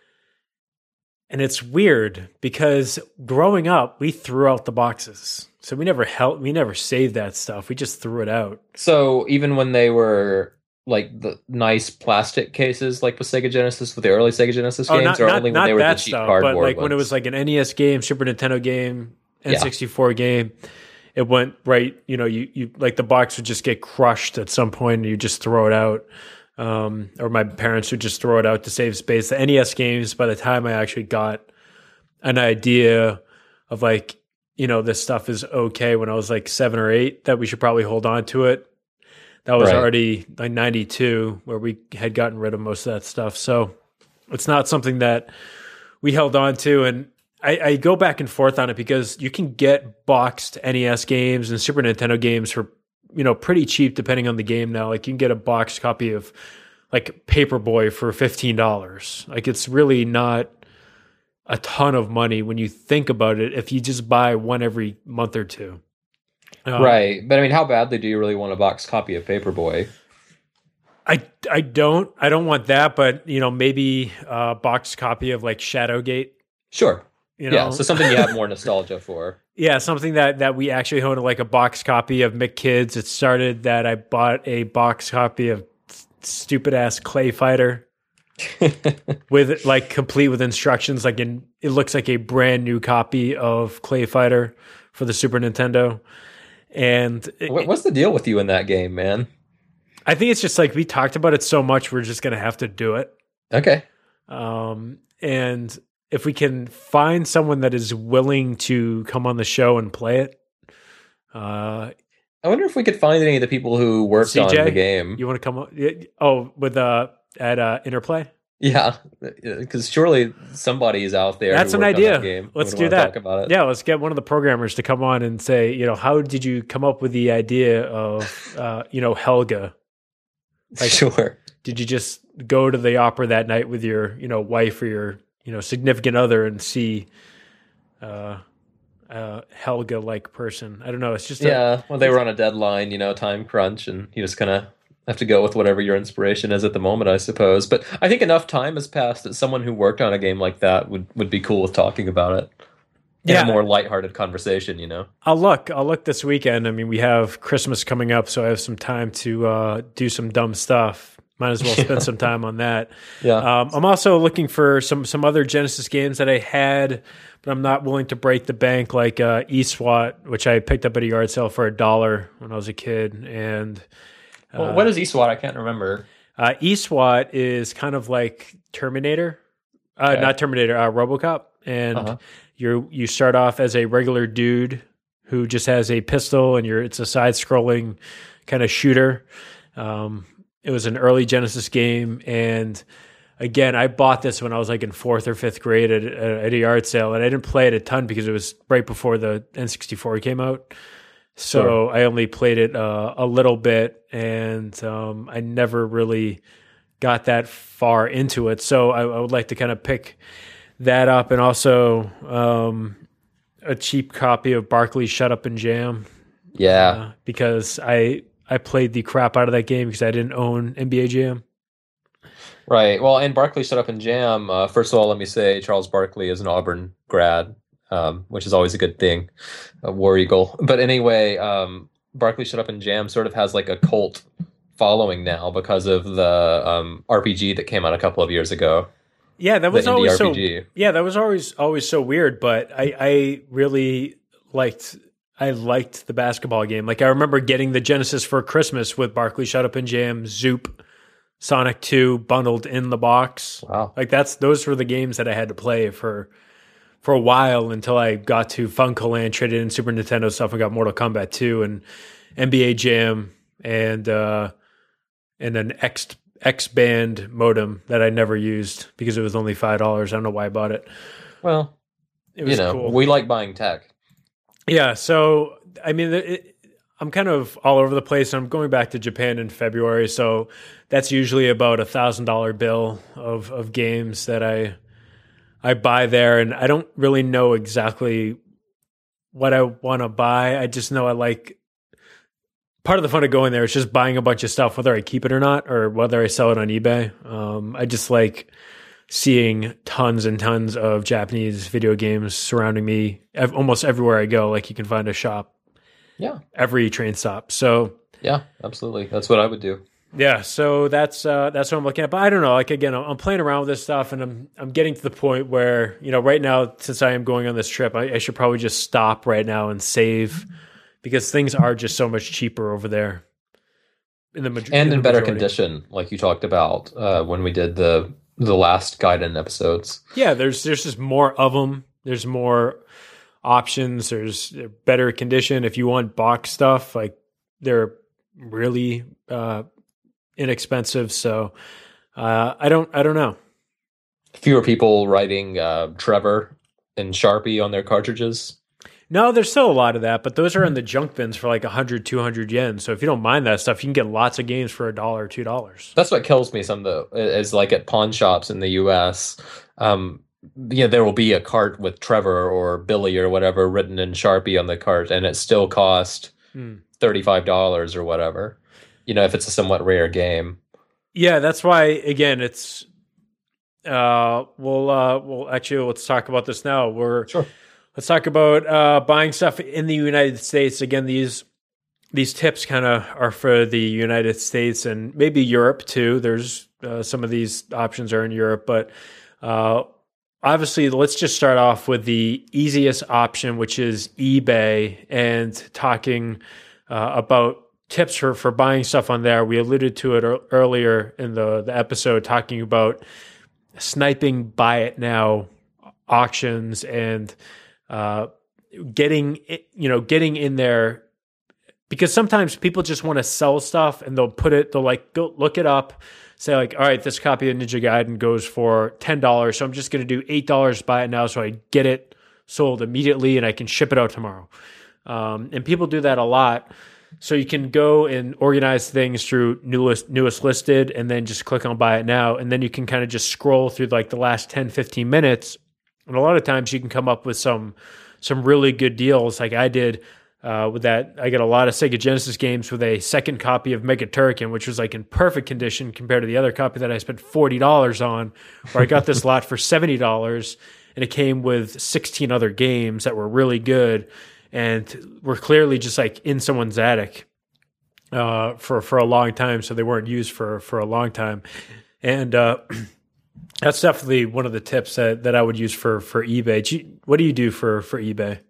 and it's weird because growing up, we threw out the boxes. So we never held, we never saved that stuff. We just threw it out. So even when they were like the nice plastic cases, like with Sega Genesis, with the early Sega Genesis games, not, or not, only when not they were the that cheap stuff, cardboard but like ones? when it was like an N E S game, Super Nintendo game, N sixty-four game, it went right. You know, you, you like the box would just get crushed at some point and you just throw it out. Um, or my parents would just throw it out to save space. The N E S games, by the time I actually got an idea of like, you know, this stuff is okay when I was like seven or eight, that we should probably hold on to it. That was Right. already like ninety-two where we had gotten rid of most of that stuff. So it's not something that we held on to. And I, I go back and forth on it because you can get boxed N E S games and Super Nintendo games for, you know, pretty cheap depending on the game now. Like you can get a boxed copy of like Paperboy for fifteen dollars. Like it's really not a ton of money when you think about it if you just buy one every month or two. Um, Right. But I mean, how badly do you really want a box copy of Paperboy? I, I don't I don't want that, but you know, maybe a boxed copy of like Shadowgate. Sure. You know? Yeah. So something you have more nostalgia for. Yeah, something that, that we actually own, like a box copy of McKids. It started that I bought a box copy of stupid ass Clay Fighter with like complete with instructions. Like in, it looks like a brand new copy of Clay Fighter for the Super Nintendo. And it, What, what's the deal with you in that game, man? I think it's just like we talked about it so much, we're just going to have to do it. Okay. Um, and if we can find someone that is willing to come on the show and play it, uh, I wonder if we could find any of the people who worked C J, on the game. you want to come on? Oh, with uh, at uh, Interplay. Yeah, because surely somebody is out there. That's who an worked on idea. that game. Let's Would do wanna that. Talk about it. Yeah, let's get one of the programmers to come on and say, you know, how did you come up with the idea of, uh, you know, Helga? Like, Sure. Did you just go to the opera that night with your, you know, wife or your, you know, significant other and see, uh, a Helga-like person. I don't know. It's just a, Yeah, well, they were on a deadline, you know, time crunch, and you just kind of have to go with whatever your inspiration is at the moment, I suppose. But I think enough time has passed that someone who worked on a game like that would, would be cool with talking about it in Yeah. a more lighthearted conversation, you know? I'll look. I'll look this weekend. I mean, we have Christmas coming up, so I have some time to uh, do some dumb stuff. Might as well spend some time on that. Yeah. Um, I'm also looking for some some other Genesis games that I had, but I'm not willing to break the bank, like uh, eSWAT, which I picked up at a yard sale for a dollar when I was a kid. And uh, Well, what is eSWAT? I can't remember. uh, eSWAT is kind of like Terminator, uh, Okay. not Terminator, uh, RoboCop, and Uh-huh. you you start off as a regular dude who just has a pistol, and you're it's a side scrolling kind of shooter. Um, it was an early Genesis game, and again, I bought this when I was like in fourth or fifth grade at, at a yard sale, and I didn't play it a ton because it was right before the N sixty-four came out. So Sure. I only played it uh, a little bit, and um, I never really got that far into it. So I, I would like to kind of pick that up, and also um, a cheap copy of Barkley's Shut Up and Jam, Yeah. uh, because I I played the crap out of that game because I didn't own N B A Jam. Right. Well, and Barkley Shut Up and Jam. Uh, first of all, let me say Charles Barkley is an Auburn grad, um, which is always a good thing, a War Eagle. But anyway, um, Barkley Shut Up and Jam sort of has like a cult following now because of the um, R P G that came out a couple of years ago. Yeah, that was The indie always R P G. so. Yeah, that was always always so weird. But I I really liked. I liked the basketball game. Like I remember getting the Genesis for Christmas with Barkley Shut Up and Jam, Zoop, Sonic two bundled in the box. Wow. Like that's those were the games that I had to play for for a while until I got to FuncoLand, traded in Super Nintendo stuff, and got Mortal Kombat two and N B A Jam and uh, and an X X band modem that I never used because it was only five dollars. I don't know why I bought it. Well, It was you know, cool. we like buying tech. Yeah, so I mean, it, I'm kind of all over the place. I'm going back to Japan in February, so that's usually about a thousand dollar bill of of games that I I buy there, and I don't really know exactly what I want to buy. I just know I like. Part of the fun of going there is just buying a bunch of stuff, whether I keep it or not, or whether I sell it on eBay. Um, I just like seeing tons and tons of Japanese video games surrounding me ev- almost everywhere I go. Like you can find a shop Yeah. every train stop. So Yeah, absolutely. That's what I would do. yeah, so that's uh, that's what I'm looking at. But I don't know. Like again, I'm I'm playing around with this stuff, and I'm I'm getting to the point where you know right now, since I am going on this trip, I, I should probably just stop right now and save because things are just so much cheaper over there. In the maj- And the in better majority. condition, like you talked about uh, when we did the the last Gaiden episodes. Yeah, there's there's just more of them. There's more options. There's better condition. If you want box stuff, like they're really uh, inexpensive. So uh, I don't I don't know. Fewer people writing uh, Trevor and Sharpie on their cartridges. No, there's still a lot of that, but those are in the junk bins for like one hundred, two hundred yen. So if you don't mind that stuff, you can get lots of games for a dollar or two dollars. That's what kills me. Some of the is like at pawn shops in the U S. Um, you know, there will be a cart with Trevor or Billy or whatever written in Sharpie on the cart, and it still cost Hmm. thirty-five dollars or whatever. You know, if it's a somewhat rare game. Yeah, that's why again it's uh we'll uh well actually let's talk about this now. We're Sure. let's talk about uh buying stuff in the United States. Again, these these tips kind of are for the United States and maybe Europe too. There's uh, some of these options are in Europe, but uh obviously let's just start off with the easiest option, which is eBay, and talking uh, about tips for, for buying stuff on there. We alluded to it er- earlier in the, the episode, talking about sniping buy it now auctions and uh, getting it- you know getting in there, because sometimes people just want to sell stuff and they'll put it they'll like go look it up, say like, all right, this copy of Ninja Gaiden goes for ten dollars, so I'm just going to do eight dollars buy it now so I get it sold immediately and I can ship it out tomorrow. Um, and people do that a lot. So you can go and organize things through newest newest listed and then just click on buy it now. And then you can kind of just scroll through like the last ten, fifteen minutes. And a lot of times you can come up with some some really good deals. Like I did uh, with that, I got a lot of Sega Genesis games with a second copy of Mega Turrican, which was like in perfect condition compared to the other copy that I spent forty dollars on, where I got this lot for seventy dollars, and it came with sixteen other games that were really good and were clearly just like in someone's attic uh, for, for a long time. So they weren't used for, for a long time. And uh, that's definitely one of the tips that, that I would use for, for eBay. Do you, what do you do for, for eBay?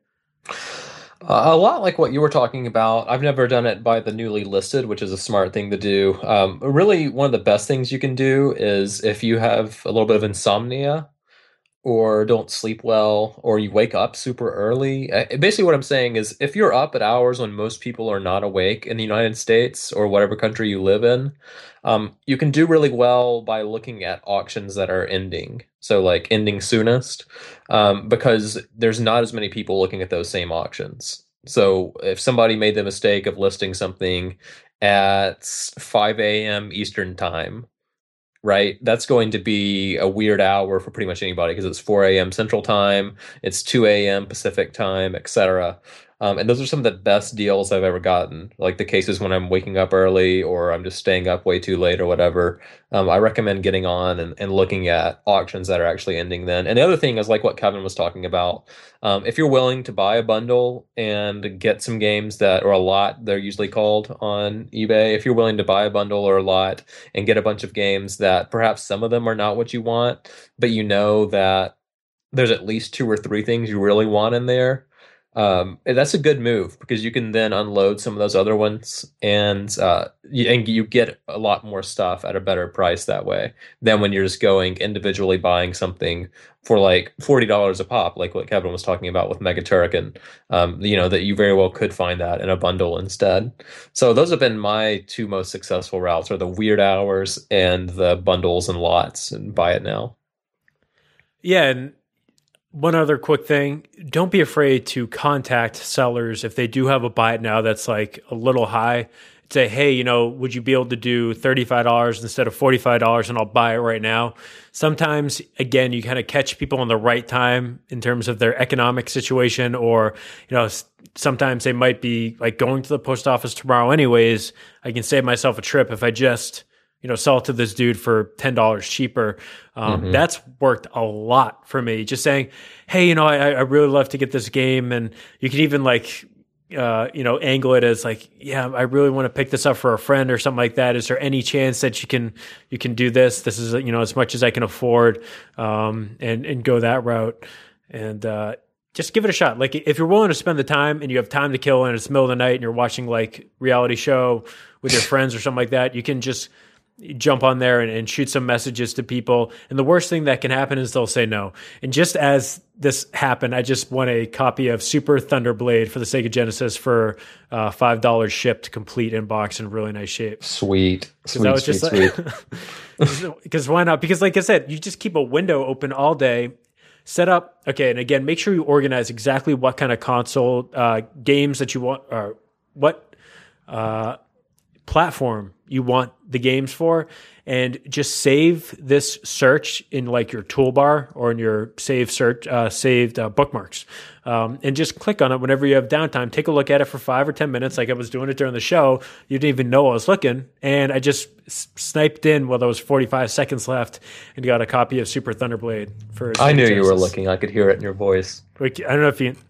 Uh, a lot like what you were talking about. I've never done it by the newly listed, which is a smart thing to do. Um, really, one of the best things you can do is if you have a little bit of insomnia or don't sleep well, or you wake up super early. Uh, Basically, what I'm saying is if you're up at hours when most people are not awake in the United States or whatever country you live in, um, you can do really well by looking at auctions that are ending. So, like ending soonest, um, because there's not as many people looking at those same auctions. So, if somebody made the mistake of listing something at five a.m. Eastern time, right? That's going to be a weird hour for pretty much anybody because it's four a.m. Central Time, it's two a.m. Pacific Time, et cetera. Um, and those are some of the best deals I've ever gotten. Like the cases when I'm waking up early or I'm just staying up way too late or whatever. Um, I recommend getting on and, and looking at auctions that are actually ending then. And the other thing is like what Kevin was talking about. Um, if you're willing to buy a bundle and get some games that, or a lot, they're usually called on eBay. If you're willing to buy a bundle or a lot and get a bunch of games that perhaps some of them are not what you want, but you know that there's at least two or three things you really want in there, um, that's a good move because you can then unload some of those other ones and uh, you, and you get a lot more stuff at a better price that way than when you're just going individually buying something for like forty dollars a pop, like what Kevin was talking about with Mega Turrican. Um, you know, that you very well could find that in a bundle instead. So those have been my two most successful routes, are the weird hours and the bundles and lots and buy it now. Yeah, and one other quick thing, don't be afraid to contact sellers if they do have a buy it now that's like a little high. Say, hey, you know, would you be able to do thirty-five dollars instead of forty-five dollars and I'll buy it right now? Sometimes, again, you kind of catch people on the right time in terms of their economic situation, or, you know, sometimes they might be like going to the post office tomorrow anyways. I can save myself a trip if I just, you know, sell it to this dude for ten dollars cheaper. Um, mm-hmm. That's worked a lot for me. Just saying, hey, you know, I, I really love to get this game. And you can even like, uh, you know, angle it as like, yeah, I really want to pick this up for a friend or something like that. Is there any chance that you can, you can do this? This is, you know, as much as I can afford, um, and, and go that route. And, uh, just give it a shot. Like if you're willing to spend the time and you have time to kill and it's the middle of the night and you're watching like reality show with your friends or something like that, you can just jump on there and, and shoot some messages to people. And the worst thing that can happen is they'll say no. And just as this happened, I just won a copy of Super Thunderblade for the Sega Genesis for uh, five dollars shipped, complete in box, in really nice shape. Sweet. Sweet, I was sweet, just sweet. Like, because why not? Because like I said, you just keep a window open all day, set up. Okay. And again, make sure you organize exactly what kind of console uh, games that you want, or what uh, platform you want the games for, and just save this search in like your toolbar or in your save search, uh, saved uh, bookmarks, um, and just click on it whenever you have downtime. Take a look at it for five or ten minutes, like I was doing it during the show. You didn't even know I was looking, and I just s- sniped in while there was forty-five seconds left, and got a copy of Super Thunderblade for. I knew you were looking. I could hear it in your voice. Like, I don't know if you.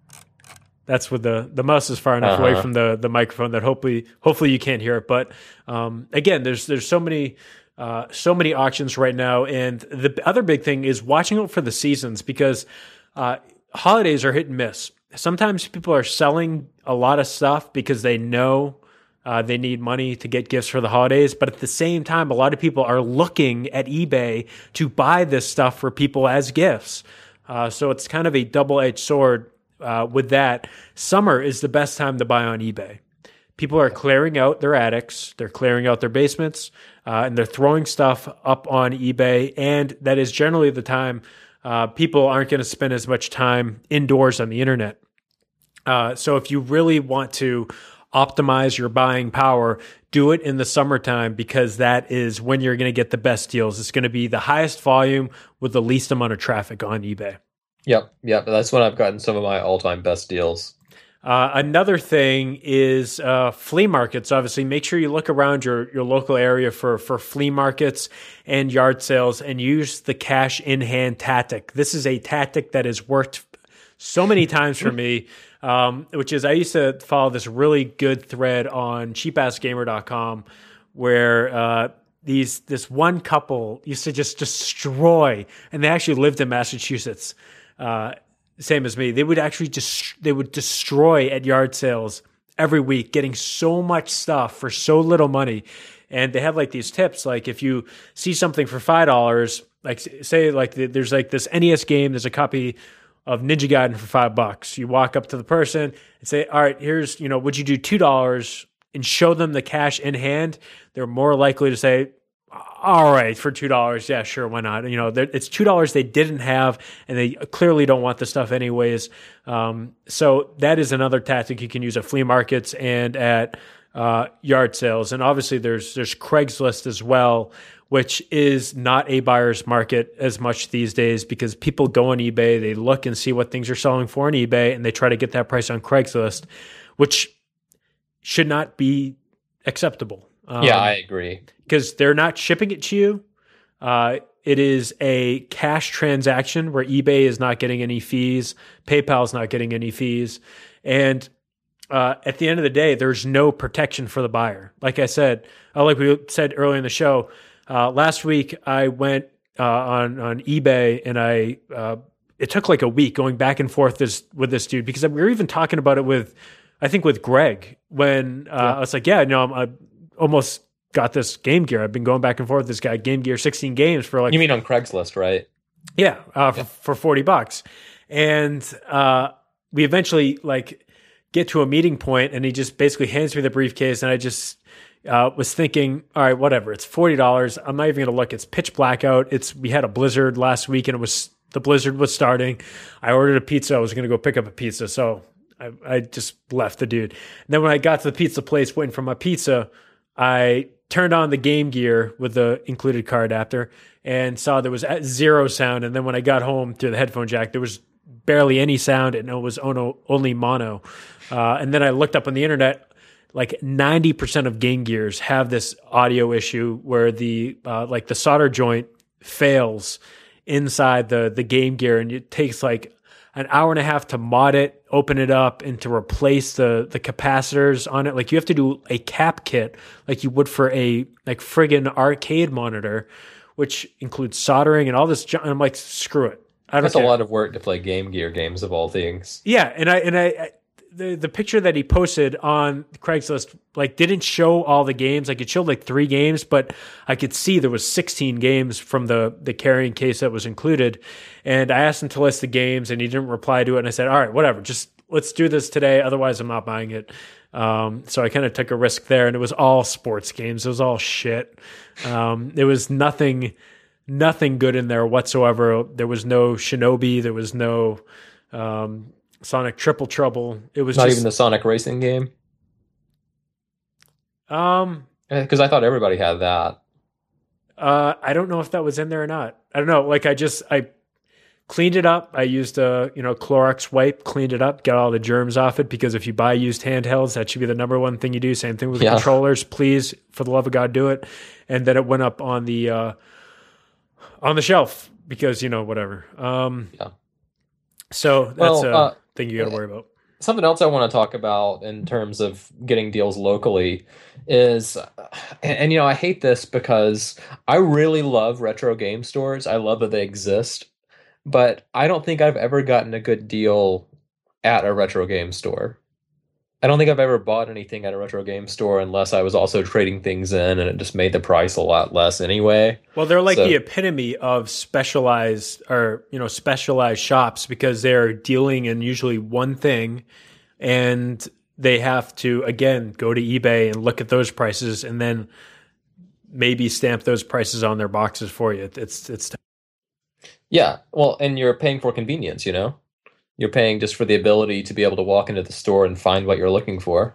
That's with the the mouse is far enough uh-huh. away from the the microphone that hopefully hopefully you can't hear it. But um, again, there's there's so many uh, so many auctions right now, and the other big thing is watching out for the seasons, because uh, holidays are hit and miss. Sometimes people are selling a lot of stuff because they know uh, they need money to get gifts for the holidays, but at the same time, a lot of people are looking at eBay to buy this stuff for people as gifts. Uh, so it's kind of a double-edged sword. Uh, with that, summer is the best time to buy on eBay. People are clearing out their attics, they're clearing out their basements, uh, and they're throwing stuff up on eBay. And that is generally the time uh, people aren't going to spend as much time indoors on the internet. Uh, so if you really want to optimize your buying power, do it in the summertime, because that is when you're going to get the best deals. It's going to be the highest volume with the least amount of traffic on eBay. Yep, yep. That's when I've gotten some of my all-time best deals. Uh, another thing is uh, flea markets. Obviously, make sure you look around your, your local area for, for flea markets and yard sales and use the cash in hand tactic. This is a tactic that has worked so many times for me, um, which is I used to follow this really good thread on cheap ass gamer dot com where uh, these this one couple used to just destroy, and they actually lived in Massachusetts. Uh, Same as me. They would actually just, they would destroy at yard sales every week, getting so much stuff for so little money. And they had like these tips, like if you see something for five dollars, like say like there's like this N E S game, there's a copy of Ninja Gaiden for five bucks. You walk up to the person and say, all right, here's, you know, would you do two dollars and show them the cash in hand? They're more likely to say, all right, for two dollars, yeah, sure, why not? You know, it's two dollars they didn't have, and they clearly don't want the stuff anyways. Um, so that is another tactic you can use at flea markets and at uh, yard sales. And obviously, there's there's Craigslist as well, which is not a buyer's market as much these days because people go on eBay, they look and see what things are selling for on eBay, and they try to get that price on Craigslist, which should not be acceptable. Um, yeah, I agree. Because they're not shipping it to you. Uh, it is a cash transaction where eBay is not getting any fees. PayPal is not getting any fees. And uh, at the end of the day, there's no protection for the buyer. Like I said, uh, like we said earlier in the show, uh, last week I went uh, on, on eBay and I uh, it took like a week going back and forth this, with this dude because we were even talking about it with, I think with Greg, when uh, yeah. I was like, yeah, no, I'm, I'm almost got this Game Gear. I've been going back and forth with this guy, Game Gear sixteen games for like... You mean on Craigslist, right? Yeah, uh, yeah. For, for forty bucks. And uh, we eventually like get to a meeting point and he just basically hands me the briefcase and I just uh, was thinking, all right, whatever, it's forty dollars. I'm not even going to look. It's pitch black out. It's, we had a blizzard last week and it was, the blizzard was starting. I ordered a pizza. I was going to go pick up a pizza. So I, I just left the dude. And then when I got to the pizza place waiting for my pizza, I turned on the Game Gear with the included car adapter and saw there was zero sound. And then when I got home to the headphone jack, there was barely any sound and it was only mono. Uh, and then I looked up on the internet, like ninety percent of Game Gears have this audio issue where the uh, like the solder joint fails inside the the Game Gear, and it takes like an hour and a half to mod it, open it up, and to replace the the capacitors on it. Like you have to do a cap kit like you would for a like friggin' arcade monitor, which includes soldering and all this junk. And I'm like, screw it. I don't That's care. a lot of work to play Game Gear games of all things. Yeah, and I and I, I the the picture that he posted on Craigslist like didn't show all the games. Like it showed like three games, but I could see there was sixteen games from the the carrying case that was included. And I asked him to list the games, and he didn't reply to it. And I said, "All right, whatever, just let's do this today. Otherwise, I'm not buying it." Um, so I kind of took a risk there, and it was all sports games. It was all shit. Um, there was nothing. Nothing good in there whatsoever. There was no Shinobi. There was no um, Sonic Triple Trouble. It was not just, even the Sonic Racing game. Um, because I thought everybody had that. Uh, I don't know if that was in there or not. I don't know. Like I just I cleaned it up. I used a you know Clorox wipe, cleaned it up, got all the germs off it. Because if you buy used handhelds, that should be the number one thing you do. Same thing with the yeah. controllers. Please, for the love of God, do it. And then it went up on the. Uh, on the shelf because, you know, whatever. Um, yeah. So that's well, a uh, thing you got to worry about. Something else I want to talk about in terms of getting deals locally is, and, and you know, I hate this because I really love retro game stores. I love that they exist, but I don't think I've ever gotten a good deal at a retro game store. I don't think I've ever bought anything at a retro game store unless I was also trading things in, and it just made the price a lot less anyway. Well, they're like so, the epitome of specialized or, you know, specialized shops because they're dealing in usually one thing, and they have to, again, go to eBay and look at those prices and then maybe stamp those prices on their boxes for you. It's, it's, yeah. Well, and you're paying for convenience, you know? You're paying just for the ability to be able to walk into the store and find what you're looking for.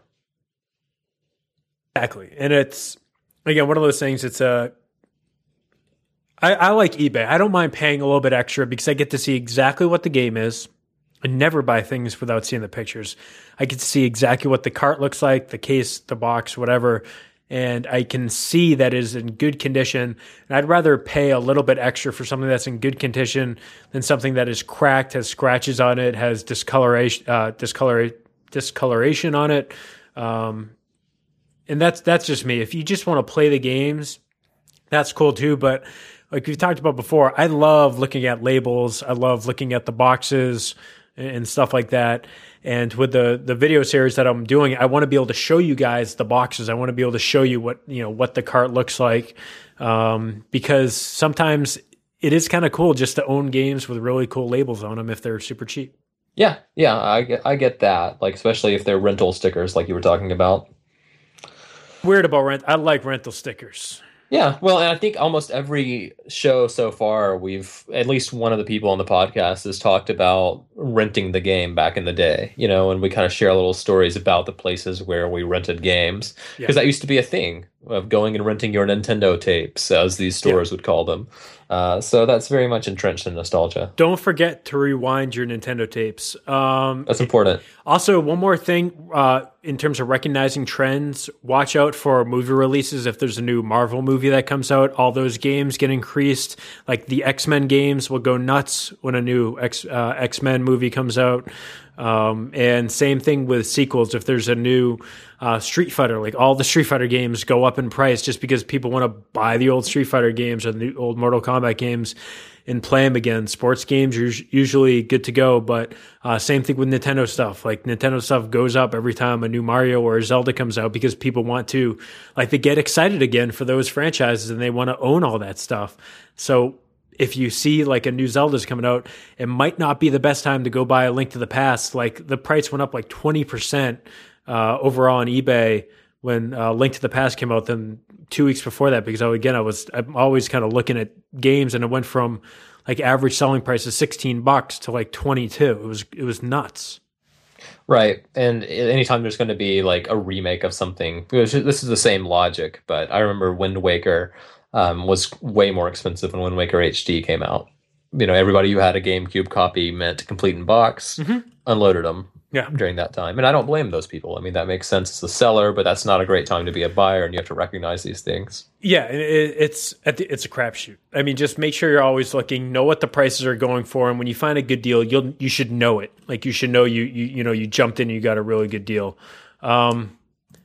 Exactly. And it's, again, one of those things, it's a, I, I like eBay. I don't mind paying a little bit extra because I get to see exactly what the game is. I never buy things without seeing the pictures. I get to see exactly what the cart looks like, the case, the box, whatever, and I can see that it is in good condition. And I'd rather pay a little bit extra for something that's in good condition than something that is cracked, has scratches on it, has discoloration, uh, discolor, discoloration on it. Um, and that's that's just me. If you just want to play the games, that's cool too. But like we've talked about before, I love looking at labels. I love looking at the boxes and stuff like that. And with the the video series that I'm doing, I want to be able to show you guys the boxes. I want to be able to show you what, you know, what the cart looks like. Um, because sometimes it is kind of cool just to own games with really cool labels on them if they're super cheap. Yeah, yeah, I get, I get that. Like, especially if they're rental stickers like you were talking about. Weird about rent. I like rental stickers. Yeah, well, and I think almost every show so far, we've, at least one of the people on the podcast has talked about renting the game back in the day, you know, and we kind of share little stories about the places where we rented games. Because yeah. that used to be a thing, of going and renting your Nintendo tapes, as these stores yeah. would call them. Uh, so that's very much entrenched in nostalgia. Don't forget to rewind your Nintendo tapes. Um, that's important. Also, one more thing, uh, in terms of recognizing trends, watch out for movie releases. If there's a new Marvel movie that comes out, all those games get increased. Like the X-Men games will go nuts when a new X, uh, X-Men movie comes out. Um, and same thing with sequels. If there's a new uh, Street Fighter, like all the Street Fighter games go up in price just because people want to buy the old Street Fighter games or the old Mortal Kombat games and play them again. Sports games are usually good to go, but uh, same thing with Nintendo stuff. Like Nintendo stuff goes up every time a new Mario or a Zelda comes out because people want to, like, they get excited again for those franchises and they want to own all that stuff. So if you see like a new Zelda's coming out, it might not be the best time to go buy A Link to the Past. Like the price went up like twenty percent uh, overall on eBay when uh, Link to the Past came out than two weeks before that, because I, again, I was, I'm always kind of looking at games and it went from like average selling price of sixteen bucks to like twenty-two. It was, it was nuts. Right. And anytime there's going to be like a remake of something, this is the same logic, but I remember Wind Waker um, was way more expensive when Wind Waker H D came out. You know, everybody who had a GameCube copy meant complete in box, mm-hmm. unloaded them yeah. during that time. And I don't blame those people. I mean, that makes sense as a seller, but that's not a great time to be a buyer, and you have to recognize these things. Yeah, it, it's it's a crapshoot. I mean, just make sure you're always looking, know what the prices are going for, and when you find a good deal, you'll you should know it. Like you should know you you you know you jumped in, and you got a really good deal. Um,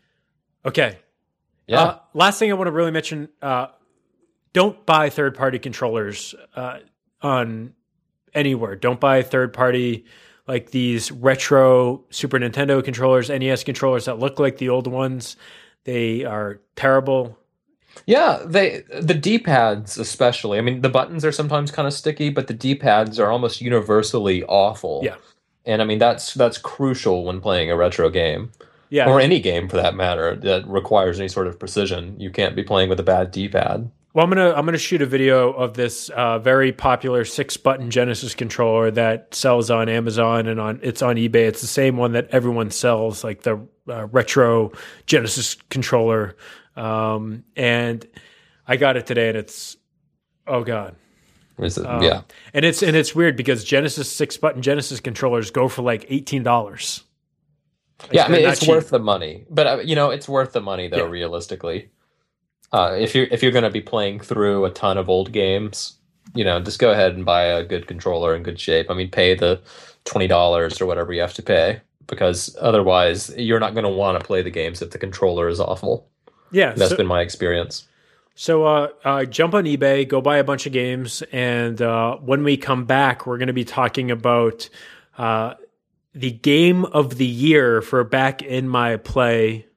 okay. Yeah. Uh, last thing I want to really mention: uh, don't buy third-party controllers uh, on anywhere. Don't buy third-party. Like these retro Super Nintendo controllers, N E S controllers that look like the old ones. They are terrible. Yeah, they the D-pads especially. I mean, the buttons are sometimes kind of sticky, but the D-pads are almost universally awful. Yeah. And I mean, that's that's crucial when playing a retro game. Yeah. Or any game for that matter that requires any sort of precision. You can't be playing with a bad D-pad. Well, I'm gonna I'm gonna shoot a video of this uh, very popular six button Genesis controller that sells on Amazon and on it's on eBay. It's the same one that everyone sells, like the uh, retro Genesis controller. Um, and I got it today, and it's oh god, Is it? Um, yeah. And it's and it's weird because Genesis six button Genesis controllers go for like eighteen dollars. Yeah, I mean it's cheap. Worth the money, but uh, you know it's worth the money though. Yeah. Realistically. Uh, if you're if you're going to be playing through a ton of old games, you know, just go ahead and buy a good controller in good shape. I mean, pay the twenty dollars or whatever you have to pay, because otherwise you're not going to want to play the games if the controller is awful. Yeah, that's so, been my experience. So uh, uh, jump on eBay, go buy a bunch of games, and uh, when we come back, we're going to be talking about uh, the game of the year for Back in My Play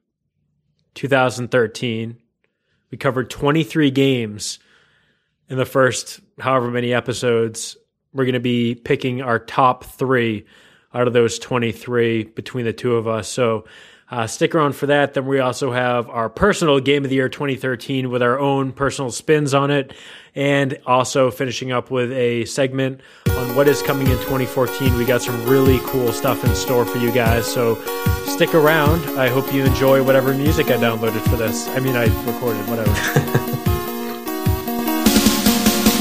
twenty thirteen. We covered twenty-three games in the first however many episodes. We're going to be picking our top three out of those twenty-three between the two of us. So uh, stick around for that. Then we also have our personal Game of the Year twenty thirteen with our own personal spins on it. And also finishing up with a segment on what is coming in twenty fourteen. We got some really cool stuff in store for you guys. So stick around. I hope you enjoy whatever music I downloaded for this. I mean, I recorded, whatever.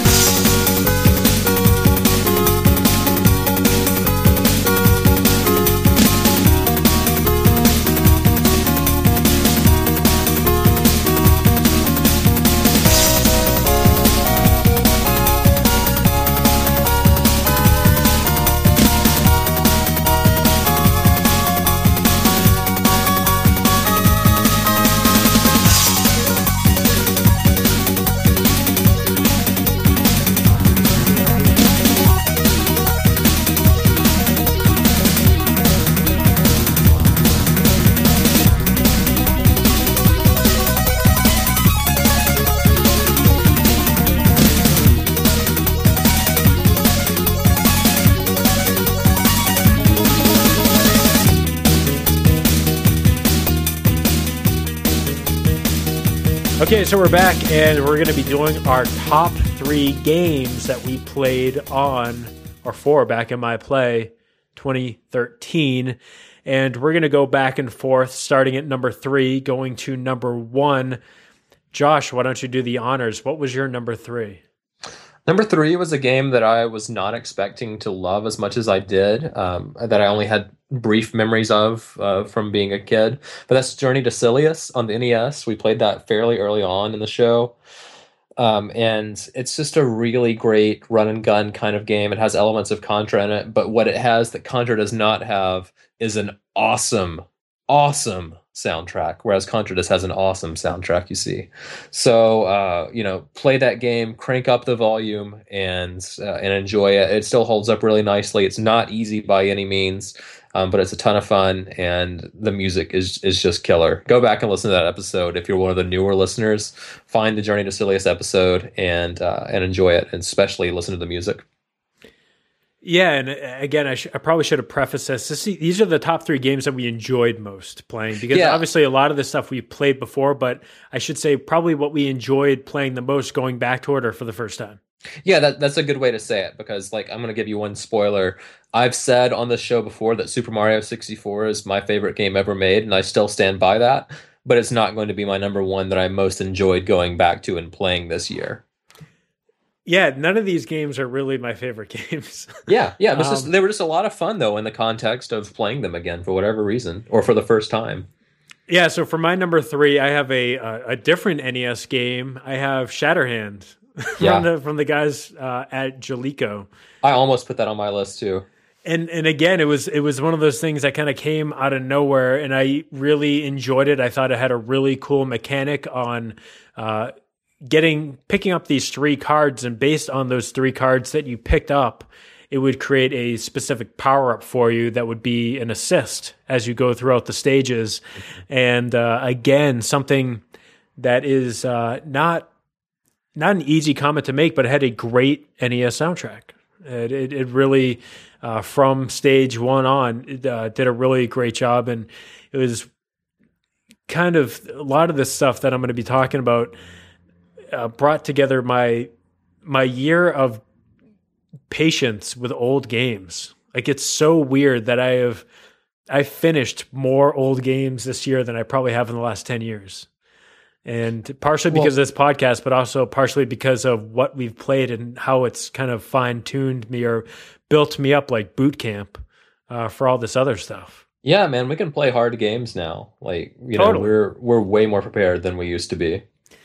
Okay, so we're back, and we're going to be doing our top three games that we played on, or for, Back in My Play twenty thirteen. And we're going to go back and forth, starting at number three, going to number one. Josh, why don't you do the honors? What was your number three? Number three was a game that I was not expecting to love as much as I did, um, that I only had brief memories of uh, from being a kid. But that's Journey to Silius on the N E S. We played that fairly early on in the show. Um, and it's just a really great run and gun kind of game. It has elements of Contra in it, but what it has that Contra does not have is an awesome, awesome soundtrack, whereas Contra just has an awesome soundtrack, you see. So, uh, you know, play that game, crank up the volume, and uh, and enjoy it. It still holds up really nicely. It's not easy by any means, um, but it's a ton of fun, and the music is is just killer. Go back and listen to that episode if you're one of the newer listeners. Find the Journey to Silius episode and uh, and enjoy it, and especially listen to the music. Yeah, and again, I, sh- I probably should have prefaced this. this. These are the top three games that we enjoyed most playing, because yeah. obviously a lot of the stuff we played before, but I should say probably what we enjoyed playing the most going back to it or for the first time. Yeah, that, that's a good way to say it, because like I'm going to give you one spoiler. I've said on the show before that Super Mario sixty-four is my favorite game ever made, and I still stand by that, but it's not going to be my number one that I most enjoyed going back to and playing this year. Yeah, none of these games are really my favorite games. yeah, yeah. It was um, just, they were just a lot of fun, though, in the context of playing them again for whatever reason, or for the first time. Yeah, so for my number three, I have a a, a different N E S game. I have Shatterhand yeah. from, the, from the guys uh, at Jaleco. I almost put that on my list, too. And and again, it was it was one of those things that kind of came out of nowhere, and I really enjoyed it. I thought it had a really cool mechanic on uh getting picking up these three cards, and based on those three cards that you picked up, it would create a specific power up for you that would be an assist as you go throughout the stages. And uh, again, something that is uh, not not an easy comment to make, but it had a great N E S soundtrack. It it, it really uh, from stage one on it, uh, did a really great job, and it was kind of a lot of this stuff that I'm going to be talking about. Uh, brought together my my year of patience with old games. Like, it's so weird that I have I finished more old games this year than I probably have in the last ten years. And partially because well, of this podcast, but also partially because of what we've played and how it's kind of fine-tuned me or built me up like boot camp uh, for all this other stuff. Yeah, man, we can play hard games now. Like, you totally. know, we're we're way more prepared than we used to be.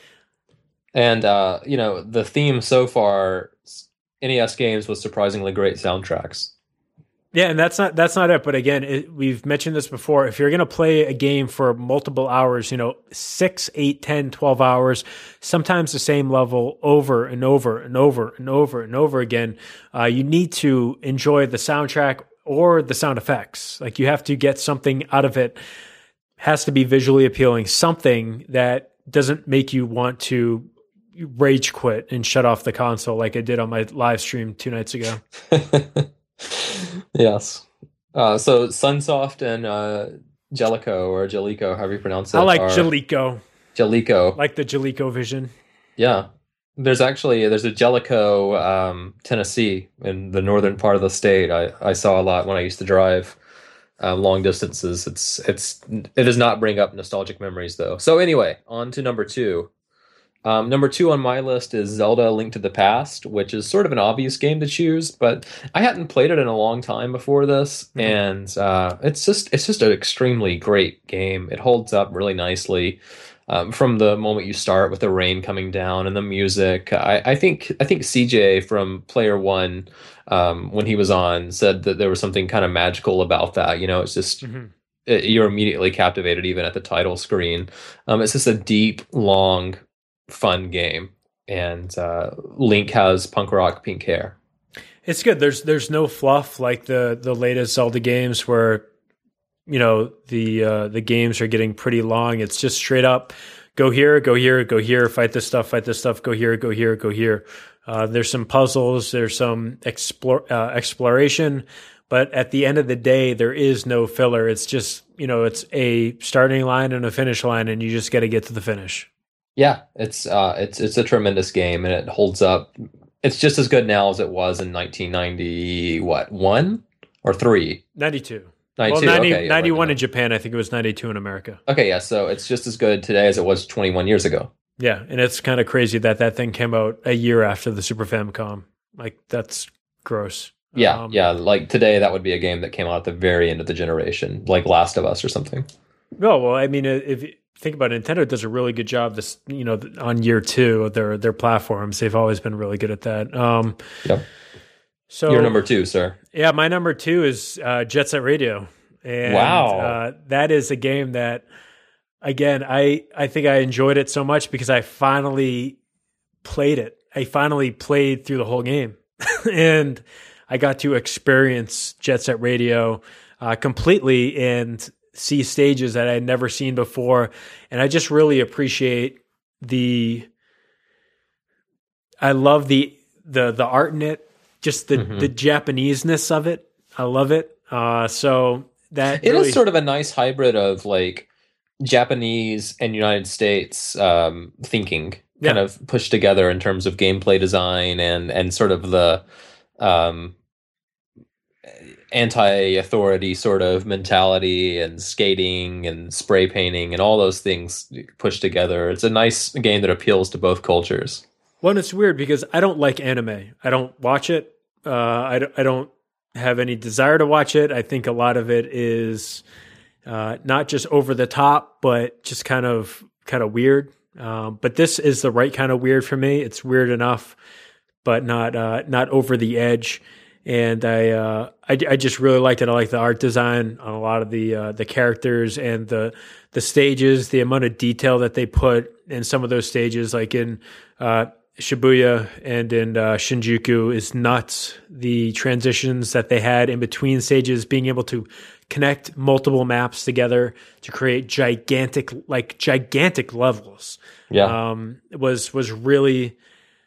And, uh, you know, the theme so far, N E S games with surprisingly great soundtracks. Yeah, and that's not that's not it. But again, it, we've mentioned this before. If you're going to play a game for multiple hours, you know, six, eight, ten, twelve hours, sometimes the same level over and over and over and over and over again, uh, you need to enjoy the soundtrack or the sound effects. Like, you have to get something out of it. Has to be visually appealing, something that doesn't make you want to rage quit and shut off the console like I did on my live stream two nights ago. Yes. Uh, so Sunsoft and uh, Jaleco, or Jaleco, however you pronounce it. I like are... Jaleco. Jaleco. Like the Jaleco Vision. Yeah. There's actually, there's a Jaleco, um, Tennessee, in the northern part of the state. I, I saw a lot when I used to drive uh, long distances. It's, it's, it does not bring up nostalgic memories, though. So anyway, on to number two. Um, number two on my list is Zelda: Link to the Past, which is sort of an obvious game to choose, but I hadn't played it in a long time before this, mm-hmm. and uh, it's just it's just an extremely great game. It holds up really nicely um, from the moment you start with the rain coming down and the music. I, I think I think C J from Player One, um, when he was on, said that there was something kind of magical about that. You know, it's just. Mm-hmm. It, you're immediately captivated even at the title screen. Um, it's just a deep, long, fun game, and uh, Link has punk rock pink hair. It's good. There's there's no fluff like the the latest Zelda games where, you know, the uh, the games are getting pretty long. It's just straight up, go here, go here, go here, fight this stuff, fight this stuff, go here, go here, go here. Uh, there's some puzzles, there's some explore uh, exploration, but at the end of the day, there is no filler. It's just, you know, it's a starting line and a finish line, and you just got to get to the finish. Yeah, it's uh, it's it's a tremendous game, and it holds up. It's just as good now as it was in nineteen ninety, what, one or three? ninety-two. Well, ninety-two. ninety, Okay, yeah, right ninety-one now. in Japan. I think it was ninety-two in America. Okay, yeah, so it's just as good today as it was twenty-one years ago. Yeah, and it's kind of crazy that that thing came out a year after the Super Famicom. Like, that's gross. Yeah, Um, yeah, like today that would be a game that came out at the very end of the generation, like Last of Us or something. No, well, I mean, if you think about it, Nintendo does a really good job this, you know, on year two of their their platforms. They've always been really good at that. Um, Yep. so Your number two, sir. yeah, my number two is uh, Jet Set Radio, and Wow. uh, that is a game that, again, I I think I enjoyed it so much because I finally played it. I finally played through the whole game, and I got to experience Jet Set Radio uh, completely and see stages that I had never seen before. And I just really appreciate the, I love the, the, the art in it, just the, Mhm. the Japaneseness of it. I love it. Uh, so that It really, is sort of a nice hybrid of like Japanese and United States um, thinking kind Yeah. of pushed together in terms of gameplay design and and sort of the um, anti-authority sort of mentality and skating and spray painting and all those things pushed together. It's a nice game that appeals to both cultures. well, it's weird because I don't like anime. I don't watch it. Uh, I, don't, I don't have any desire to watch it. I think a lot of it is uh, not just over the top, but just kind of kind of weird. Um, but this is the right kind of weird for me. It's weird enough, but not uh, not over the edge. And I, uh, I I just really liked it. I like the art design on a lot of the uh, the characters and the the stages, the amount of detail that they put in some of those stages, like in uh, Shibuya and in uh, Shinjuku, is nuts. The transitions that they had in between stages, being able to connect multiple maps together to create gigantic, like gigantic levels, Yeah. um, was was really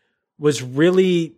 was really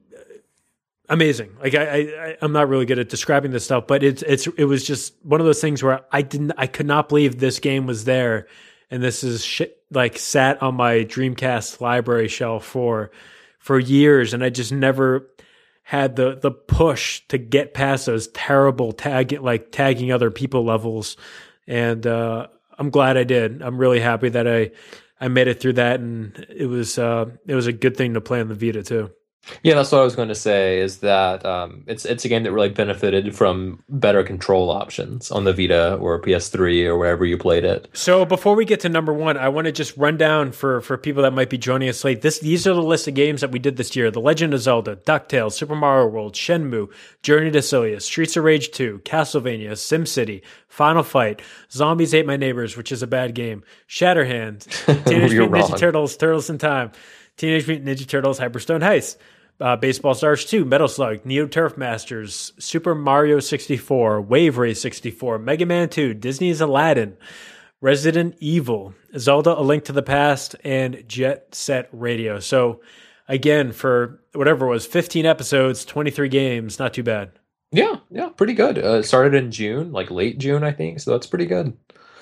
amazing. Like I, I, I'm not really good at describing this stuff, but it's it's it was just one of those things where I didn't, I could not believe this game was there, and this is shit, like sat on my Dreamcast library shelf for for years, and I just never had the the push to get past those terrible tag like tagging other people levels, and uh, I'm glad I did. I'm really happy that I I made it through that, and it was uh, it was a good thing to play on the Vita too. Yeah, that's what I was going to say is that um, it's it's a game that really benefited from better control options on the Vita or P S three or wherever you played it. So before we get to number one, I want to just run down for, for people that might be joining us late. This these are the list of games that we did this year: The Legend of Zelda, DuckTales, Super Mario World, Shenmue, Journey to Silius, Streets of Rage two, Castlevania, SimCity, Final Fight, Zombies Ate My Neighbors, which is a bad game, Shatterhand, Teenage You're Mutant Ninja wrong. Turtles, Turtles in Time, Teenage Mutant Ninja Turtles, Hyperstone Heist, uh, Baseball Stars two, Metal Slug, Neo Turf Masters, Super Mario sixty-four, Wave Race sixty-four, Mega Man two, Disney's Aladdin, Resident Evil, Zelda: A Link to the Past, and Jet Set Radio. So again, for whatever it was, fifteen episodes, twenty-three games, not too bad. Yeah, yeah, pretty good. Uh, it started in June, like late June, I think. So that's pretty good.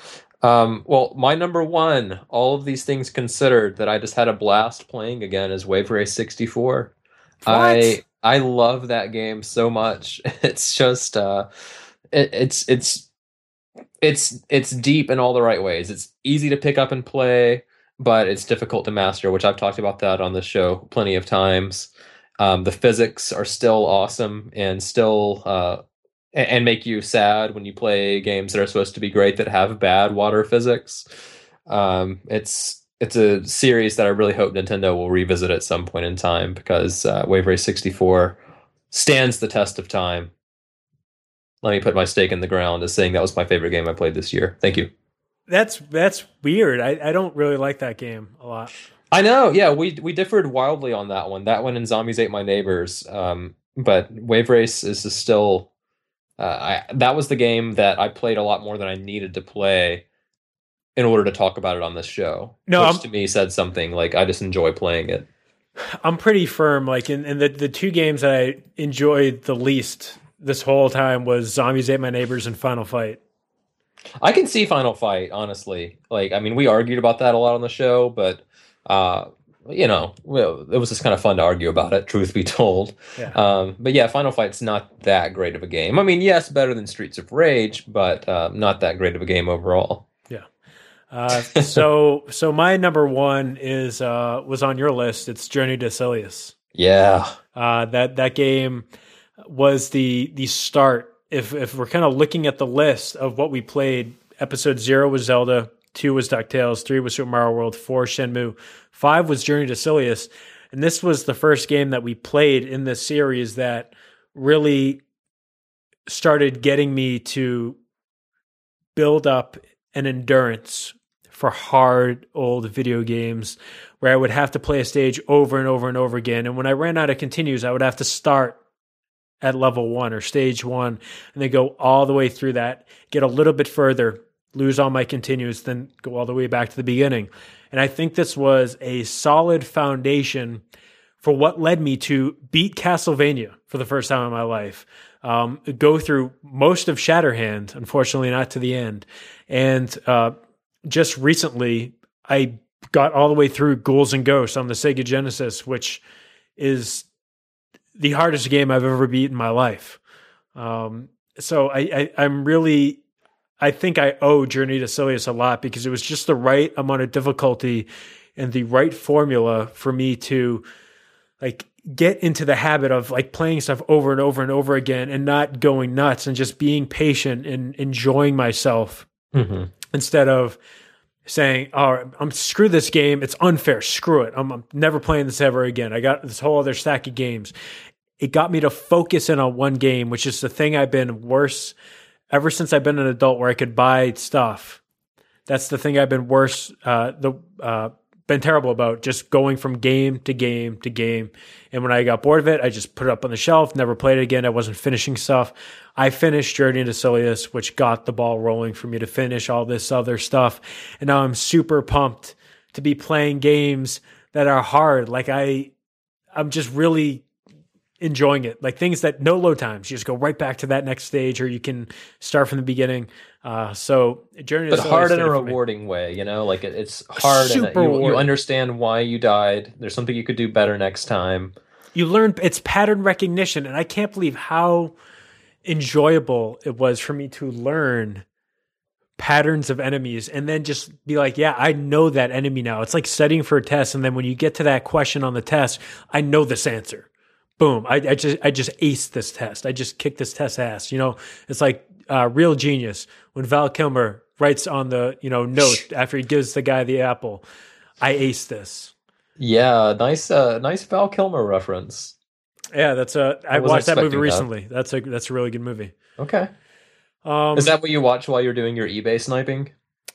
Um, well, my number one, all of these things considered, that I just had a blast playing again, is Wave Race sixty-four. I I love that game so much. It's just uh, it, it's it's it's it's deep in all the right ways. It's easy to pick up and play, but it's difficult to master, which I've talked about that on the show plenty of times. Um, the physics are still awesome and still uh, a- and make you sad when you play games that are supposed to be great that have bad water physics. Um, it's it's a series that I really hope Nintendo will revisit at some point in time, because uh, Wave Race sixty-four stands the test of time. Let me put my stake in the ground as saying that was my favorite game I played this year. Thank you. That's that's weird. I, I don't really like that game a lot. I know, yeah, we we differed wildly on that one. That one and Zombies Ate My Neighbors. Um, but Wave Race is still uh, I that was the game that I played a lot more than I needed to play in order to talk about it on this show. No, which I'm- to me said something. Like, I just enjoy playing it. I'm pretty firm. Like in, in the, the two games that I enjoyed the least this whole time was Zombies Ate My Neighbors and Final Fight. I can see Final Fight, honestly. Like, I mean, we argued about that a lot on the show, but Uh, you know, well, it was just kind of fun to argue about it, truth be told. Yeah. Um, but yeah, Final Fight's not that great of a game. I mean, yes, better than Streets of Rage, but uh, not that great of a game overall. Yeah. Uh, so so my number one is uh, was on your list. It's Journey to Silius. Yeah. Uh, that that game was the the start. If if we're kind of looking at the list of what we played, episode zero was Zelda, two was DuckTales, three was Super Mario World, four Shenmue, five was Journey to Silius, and this was the first game that we played in this series that really started getting me to build up an endurance for hard old video games where I would have to play a stage over and over and over again. And when I ran out of continues, I would have to start at level one or stage one and then go all the way through that, get a little bit further, lose all my continues, then go all the way back to the beginning. And I think this was a solid foundation for what led me to beat Castlevania for the first time in my life. Um, go through most of Shatterhand, unfortunately not to the end. And uh, just recently, I got all the way through Ghouls and Ghosts on the Sega Genesis, which is the hardest game I've ever beat in my life. Um, so I, I, I'm really, I think I owe Journey to Silius a lot because it was just the right amount of difficulty and the right formula for me to like get into the habit of like playing stuff over and over and over again and not going nuts and just being patient and enjoying myself Mm-hmm. instead of saying, oh, I'm screw this game. It's unfair. Screw it. I'm, I'm never playing this ever again. I got this whole other stack of games. It got me to focus in on one game, which is the thing I've been worse ever since I've been an adult where I could buy stuff. That's the thing I've been worse, uh, the, uh, been terrible about, just going from game to game to game. And when I got bored of it, I just put it up on the shelf, never played it again. I wasn't finishing stuff. I finished Journey to Silius, which got the ball rolling for me to finish all this other stuff. And now I'm super pumped to be playing games that are hard. Like I, I'm just really enjoying it. Like things that no load times. You just go right back to that next stage, or you can start from the beginning. Uh, so Journey to But Silius hard in did a it for me. rewarding way, you know, like it, it's hard and Super you, you rewarding. understand why you died. There's something you could do better next time. You learn it's pattern recognition, and I can't believe how enjoyable it was for me to learn patterns of enemies and then just be like, yeah, I know that enemy now. It's like studying for a test, and then when you get to that question on the test, I know this answer. Boom. I, I just I just aced this test. I just kicked this test ass. You know, it's like uh, Real Genius when Val Kilmer writes on the, you know, note after he gives the guy the apple, I aced this. Yeah, nice, uh, nice Val Kilmer reference. Yeah, that's a. I I wasn't watched that movie expecting that. recently. That's a that's a really good movie. Okay, Um, is that what you watch while you're doing your eBay sniping?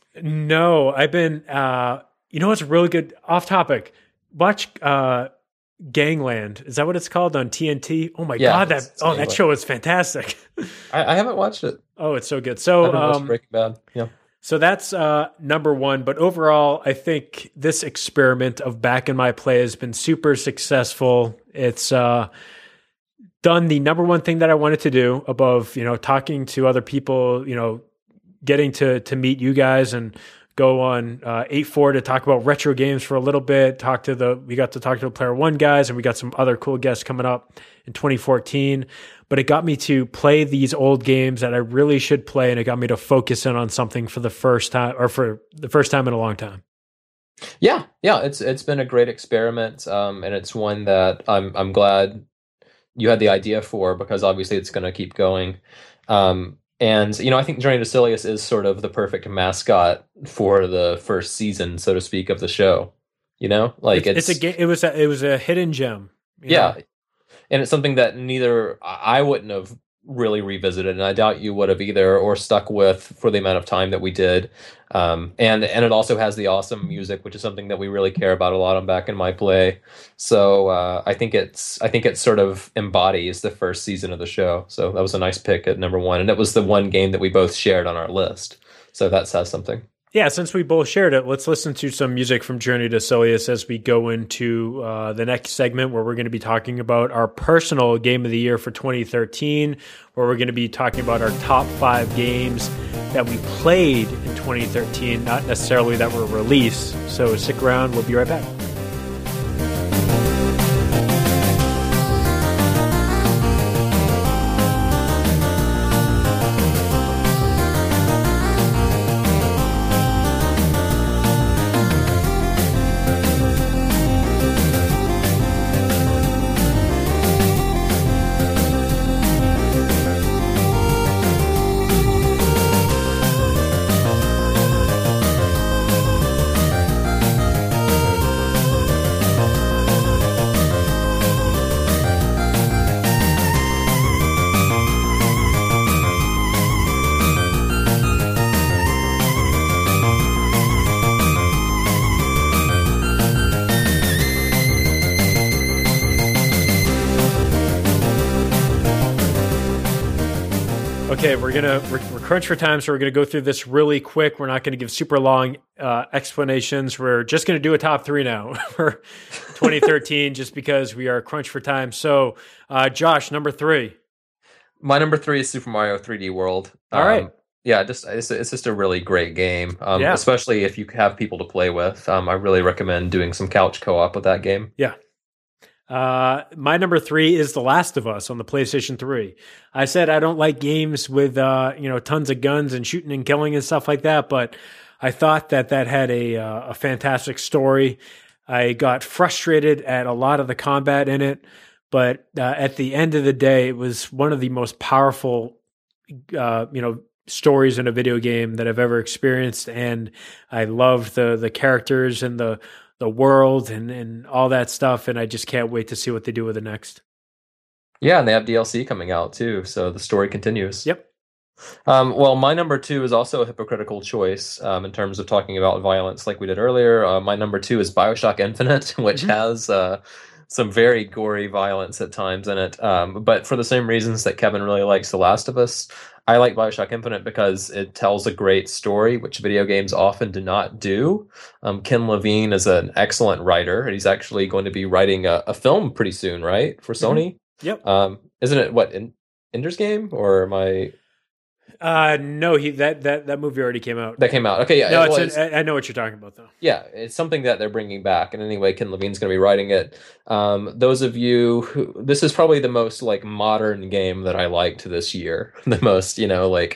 No, I've been. Uh, you know what's really good? Off topic. Watch uh, Gangland. Is that what it's called on T N T? Oh my Yeah, god, that it's- it's oh that Gangland. show is fantastic. I, I haven't watched it. Oh, it's so good. I So haven't watched um, Breaking Bad. Yeah. so that's uh, number one. But overall, I think this experiment of back in my play has been super successful. It's uh, done the number one thing that I wanted to do above, you know, talking to other people, you know, getting to to meet you guys and go on uh, eight four to talk about retro games for a little bit. Talk to the we got to talk to the Player One guys, and we got some other cool guests coming up in twenty fourteen. But it got me to play these old games that I really should play, and it got me to focus in on something for the first time, or for the first time in a long time. Yeah, yeah, it's it's been a great experiment, um, and it's one that I'm I'm glad you had the idea for, because obviously it's going to keep going. Um, and you know, I think Journey to Silius is sort of the perfect mascot for the first season, so to speak, of the show. You know, like it's, it's, it's a ga- it was a, it was a hidden gem. you yeah, know? and it's something that neither I wouldn't have really revisited, and I doubt you would have either, or stuck with for the amount of time that we did. Um, and and it also has the awesome music, which is something that we really care about a lot on Back in My Play. So uh, I think it's I think it sort of embodies the first season of the show. So that was a nice pick at number one, and it was the one game that we both shared on our list. So that says something. Yeah, since we both shared it, let's listen to some music from Journey to Silius as we go into uh, the next segment, where we're going to be talking about our personal game of the year for twenty thirteen, where we're going to be talking about our top five games that we played in twenty thirteen, not necessarily that were released. So stick around. We'll be right back. Okay, we're gonna we're, we're crunched for time, so we're gonna go through this really quick. We're not gonna give super long uh, explanations. We're just gonna do a top three now for twenty thirteen, just because we are crunched for time. So, uh, Josh, number three. My number three is Super Mario three D World. All um, right. Yeah, just it's, it's just a really great game, um, yeah. especially if you have people to play with. Um, I really recommend doing some couch co-op with that game. Yeah. Uh, my number three is The Last of Us on the PlayStation three. I said I don't like games with uh, you know tons of guns and shooting and killing and stuff like that, but I thought that that had a uh, a fantastic story. I got frustrated at a lot of the combat in it, but uh, at the end of the day, it was one of the most powerful uh, you know stories in a video game that I've ever experienced, and I loved the the characters and the the world and, and all that stuff. And I just can't wait to see what they do with the next. Yeah. And they have D L C coming out too. So the story continues. Yep. Um, well, my number two is also a hypocritical choice um, in terms of talking about violence like we did earlier. Uh, my number two is BioShock Infinite, which mm-hmm. has uh, some very gory violence at times in it. Um, but for the same reasons that Kevin really likes The Last of Us, I like BioShock Infinite because it tells a great story, which video games often do not do. Um, Ken Levine is an excellent writer, and he's actually going to be writing a, a film pretty soon, right, for Sony? Mm-hmm. Yep. Um, isn't it, what, in, Ender's Game, or am I... Uh, no, he that, that that movie already came out. That came out. Okay, yeah. No, it it's was, an, I know what you're talking about, though. Yeah, it's something that they're bringing back. And anyway, Ken Levine's going to be writing it. Um, those of you who... This is probably the most, like, modern game that I liked this year. The most, you know, like...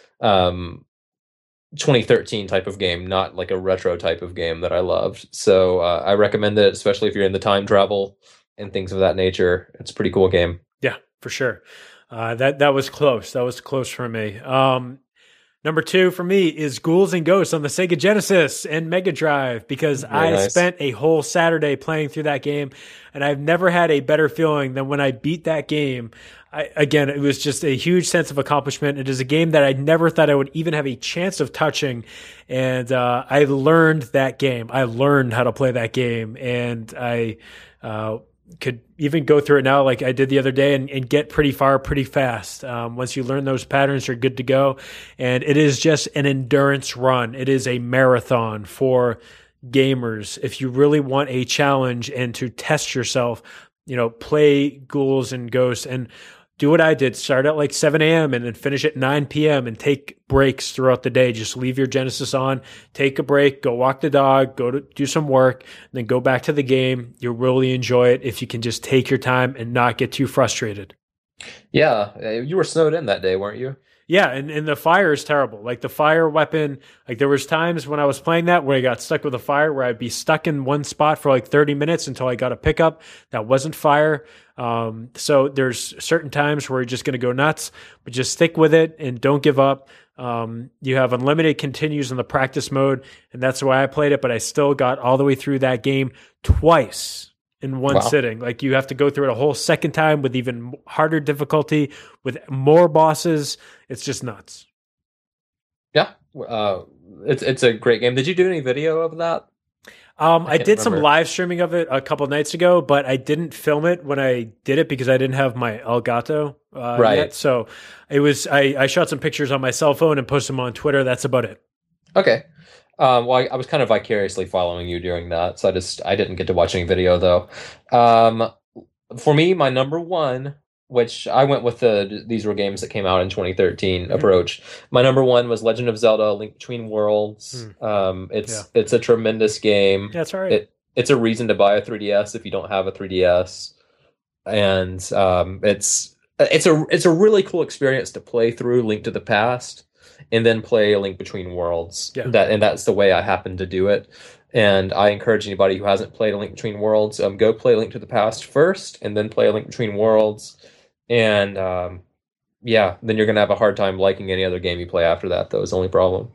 um twenty thirteen type of game, not like a retro type of game that I loved. So uh, I recommend it, especially if you're into time travel and things of that nature. It's a pretty cool game. Yeah, for sure. Uh, that that was close. That was close for me. Um, number two for me is Ghouls and Ghosts on the Sega Genesis and Mega Drive, because Very I nice. spent a whole Saturday playing through that game, and I've never had a better feeling than when I beat that game. I, again, it was just a huge sense of accomplishment. It is a game that I never thought I would even have a chance of touching. And uh, I learned that game. I learned how to play that game. And I uh, could even go through it now like I did the other day and, and get pretty far pretty fast. Um, once you learn those patterns, you're good to go. And it is just an endurance run. It is a marathon for gamers. If you really want a challenge and to test yourself, you know, play Ghouls and Ghosts and do what I did. Start at like seven a.m. and then finish at nine p.m. and take breaks throughout the day. Just leave your Genesis on, take a break, go walk the dog, go to do some work, and then go back to the game. You'll really enjoy it if you can just take your time and not get too frustrated. Yeah. You were snowed in that day, weren't you? Yeah, and, and the fire is terrible. Like the fire weapon, like there was times when I was playing that where I got stuck with a fire where I'd be stuck in one spot for like thirty minutes until I got a pickup that wasn't fire. Um, so there's certain times where you're just going to go nuts, but just stick with it and don't give up. Um, you have unlimited continues in the practice mode, and that's why I played it, but I still got all the way through that game twice in one wow. sitting. Like you have to go through it a whole second time with even harder difficulty, with more bosses. It's just nuts. Yeah. Uh, it's, it's a great game. Did you do any video of that? Um, I, I did remember. some live streaming of it a couple nights ago, but I didn't film it when I did it because I didn't have my Elgato uh, right. yet. So it was, I, I shot some pictures on my cell phone and posted them on Twitter. That's about it. Okay. Um, well, I, I was kind of vicariously following you during that, so I just I didn't get to watch any video though. Um, for me, my number one, which I went with the these were games that came out in twenty thirteen mm-hmm. approach. My number one was Legend of Zelda: Link Between Worlds. Mm. Um, it's yeah. it's a tremendous game. Yeah, that's right. It, it's a reason to buy a three D S if you don't have a three D S, and um, it's it's a it's a really cool experience to play through Link to the Past. And then play A Link Between Worlds. Yeah. That and that's the way I happen to do it. And I encourage anybody who hasn't played A Link Between Worlds, um, go play A Link to the Past first, and then play A Link Between Worlds. And um, yeah, then you're gonna have a hard time liking any other game you play after that. Though is the only problem.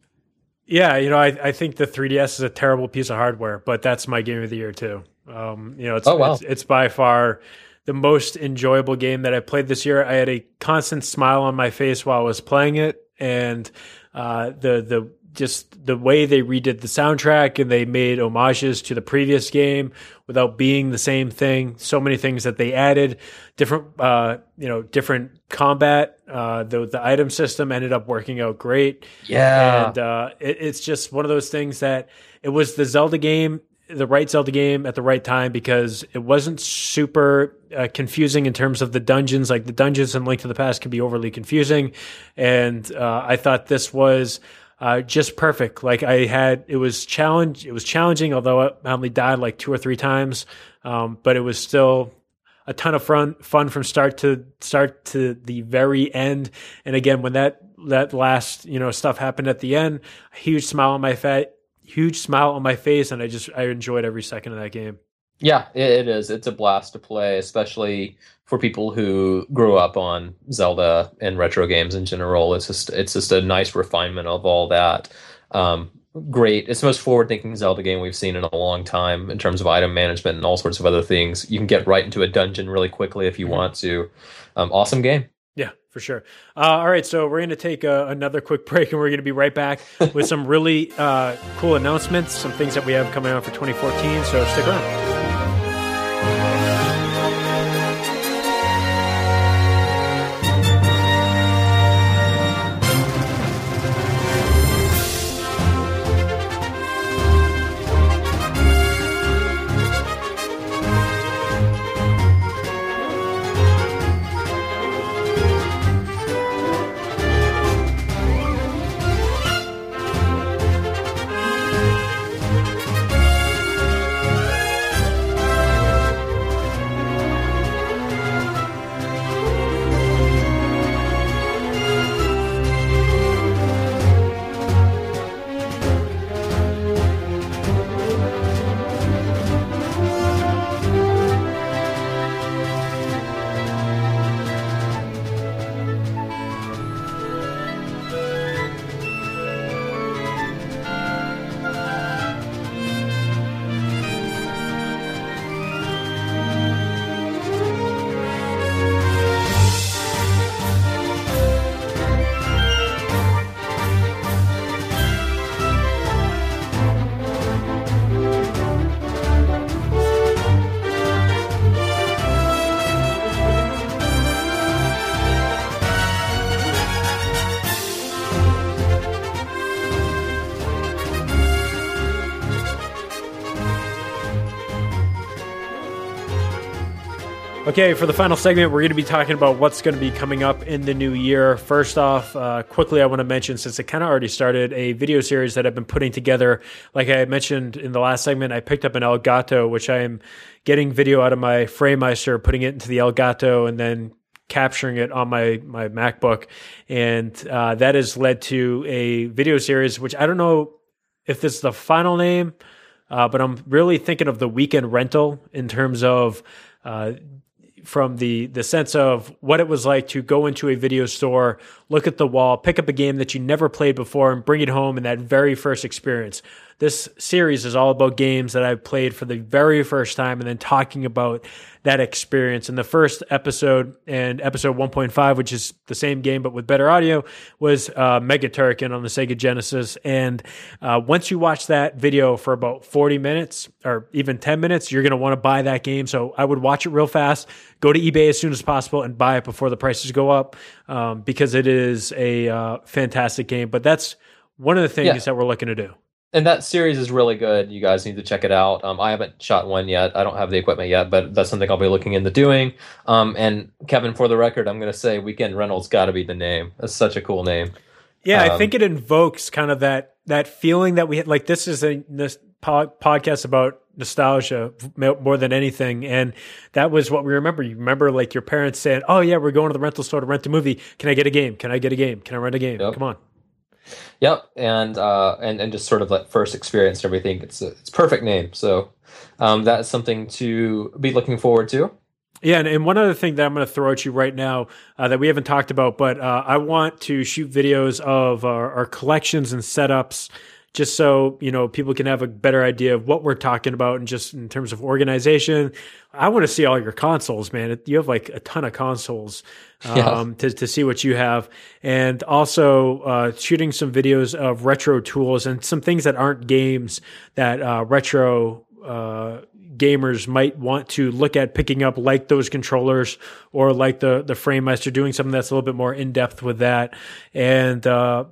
Yeah, you know, I, I think the three D S is a terrible piece of hardware, but that's my game of the year too. Um, you know, it's, oh, wow. it's it's by far the most enjoyable game that I played this year. I had a constant smile on my face while I was playing it. And uh, the the just the way they redid the soundtrack and they made homages to the previous game without being the same thing. So many things that they added, different, uh, you know, different combat. Uh, the the item system ended up working out great. Yeah, and uh, it, it's just one of those things that it was the Zelda game, the right Zelda game at the right time, because it wasn't super uh, confusing in terms of the dungeons. Like the dungeons in Link to the Past can be overly confusing, and uh, I thought this was. Uh, just perfect. Like I had, it was challenge. It was challenging, although I only died like two or three times. Um, but it was still a ton of fun, fun from start to start to the very end. And again, when that that last you know stuff happened at the end, a huge smile on my face, huge smile on my face, and I just I enjoyed every second of that game. Yeah, it, it is. It's a blast to play, especially for people who grew up on Zelda and retro games in general. It's just it's just a nice refinement of all that. Um, great. It's the most forward-thinking Zelda game we've seen in a long time in terms of item management and all sorts of other things. You can get right into a dungeon really quickly if you mm-hmm. want to. Um, awesome game. Yeah, for sure. Uh, all right, so we're going to take a, another quick break, and we're going to be right back with some really uh, cool announcements, some things that we have coming out for twenty fourteen, so stick around. Okay, for the final segment, we're going to be talking about what's going to be coming up in the new year. First off, uh, quickly, I want to mention, since it kind of already started, a video series that I've been putting together. Like I mentioned in the last segment, I picked up an Elgato, which I am getting video out of my FrameMeister, putting it into the Elgato, and then capturing it on my, my MacBook. And uh, that has led to a video series, which I don't know if this is the final name, uh, but I'm really thinking of the weekend rental in terms of uh, from the the sense of what it was like to go into a video store, look at the wall, pick up a game that you never played before, and bring it home in that very first experience. This series is all about games that I've played for the very first time and then talking about that experience. And the first episode, and episode one point five, which is the same game but with better audio, was uh, Mega Turrican on the Sega Genesis. And uh, once you watch that video for about forty minutes or even ten minutes, you're going to want to buy that game. So I would watch it real fast, go to eBay as soon as possible, and buy it before the prices go up, um, because it is a uh, fantastic game. But that's one of the things yeah. that we're looking to do. And that series is really good. You guys need to check it out. Um, I haven't shot one yet. I don't have the equipment yet, but that's something I'll be looking into doing. Um, and Kevin, for the record, I'm going to say Weekend Rental's got to be the name. That's such a cool name. Yeah, um, I think it invokes kind of that that feeling that we had. Like, this is a this pod, podcast about nostalgia more than anything, and that was what we remember. You remember, like, your parents saying, "Oh yeah, we're going to the rental store to rent a movie. Can I get a game? Can I get a game? Can I rent a game? Yep. Come on." Yep, and uh, and and just sort of that first experience and everything. It's a, it's a perfect name. So um, that's something to be looking forward to. Yeah, and, and one other thing that I'm going to throw at you right now uh, that we haven't talked about, but uh, I want to shoot videos of our, our collections and setups just so, you know, people can have a better idea of what we're talking about and just in terms of organization. I want to see all your consoles, man. You have like a ton of consoles um, yeah. to, to see what you have. And also uh, shooting some videos of retro tools and some things that aren't games that uh, retro uh, gamers might want to look at picking up, like those controllers or like the, the FrameMeister, doing something that's a little bit more in depth with that. And, uh,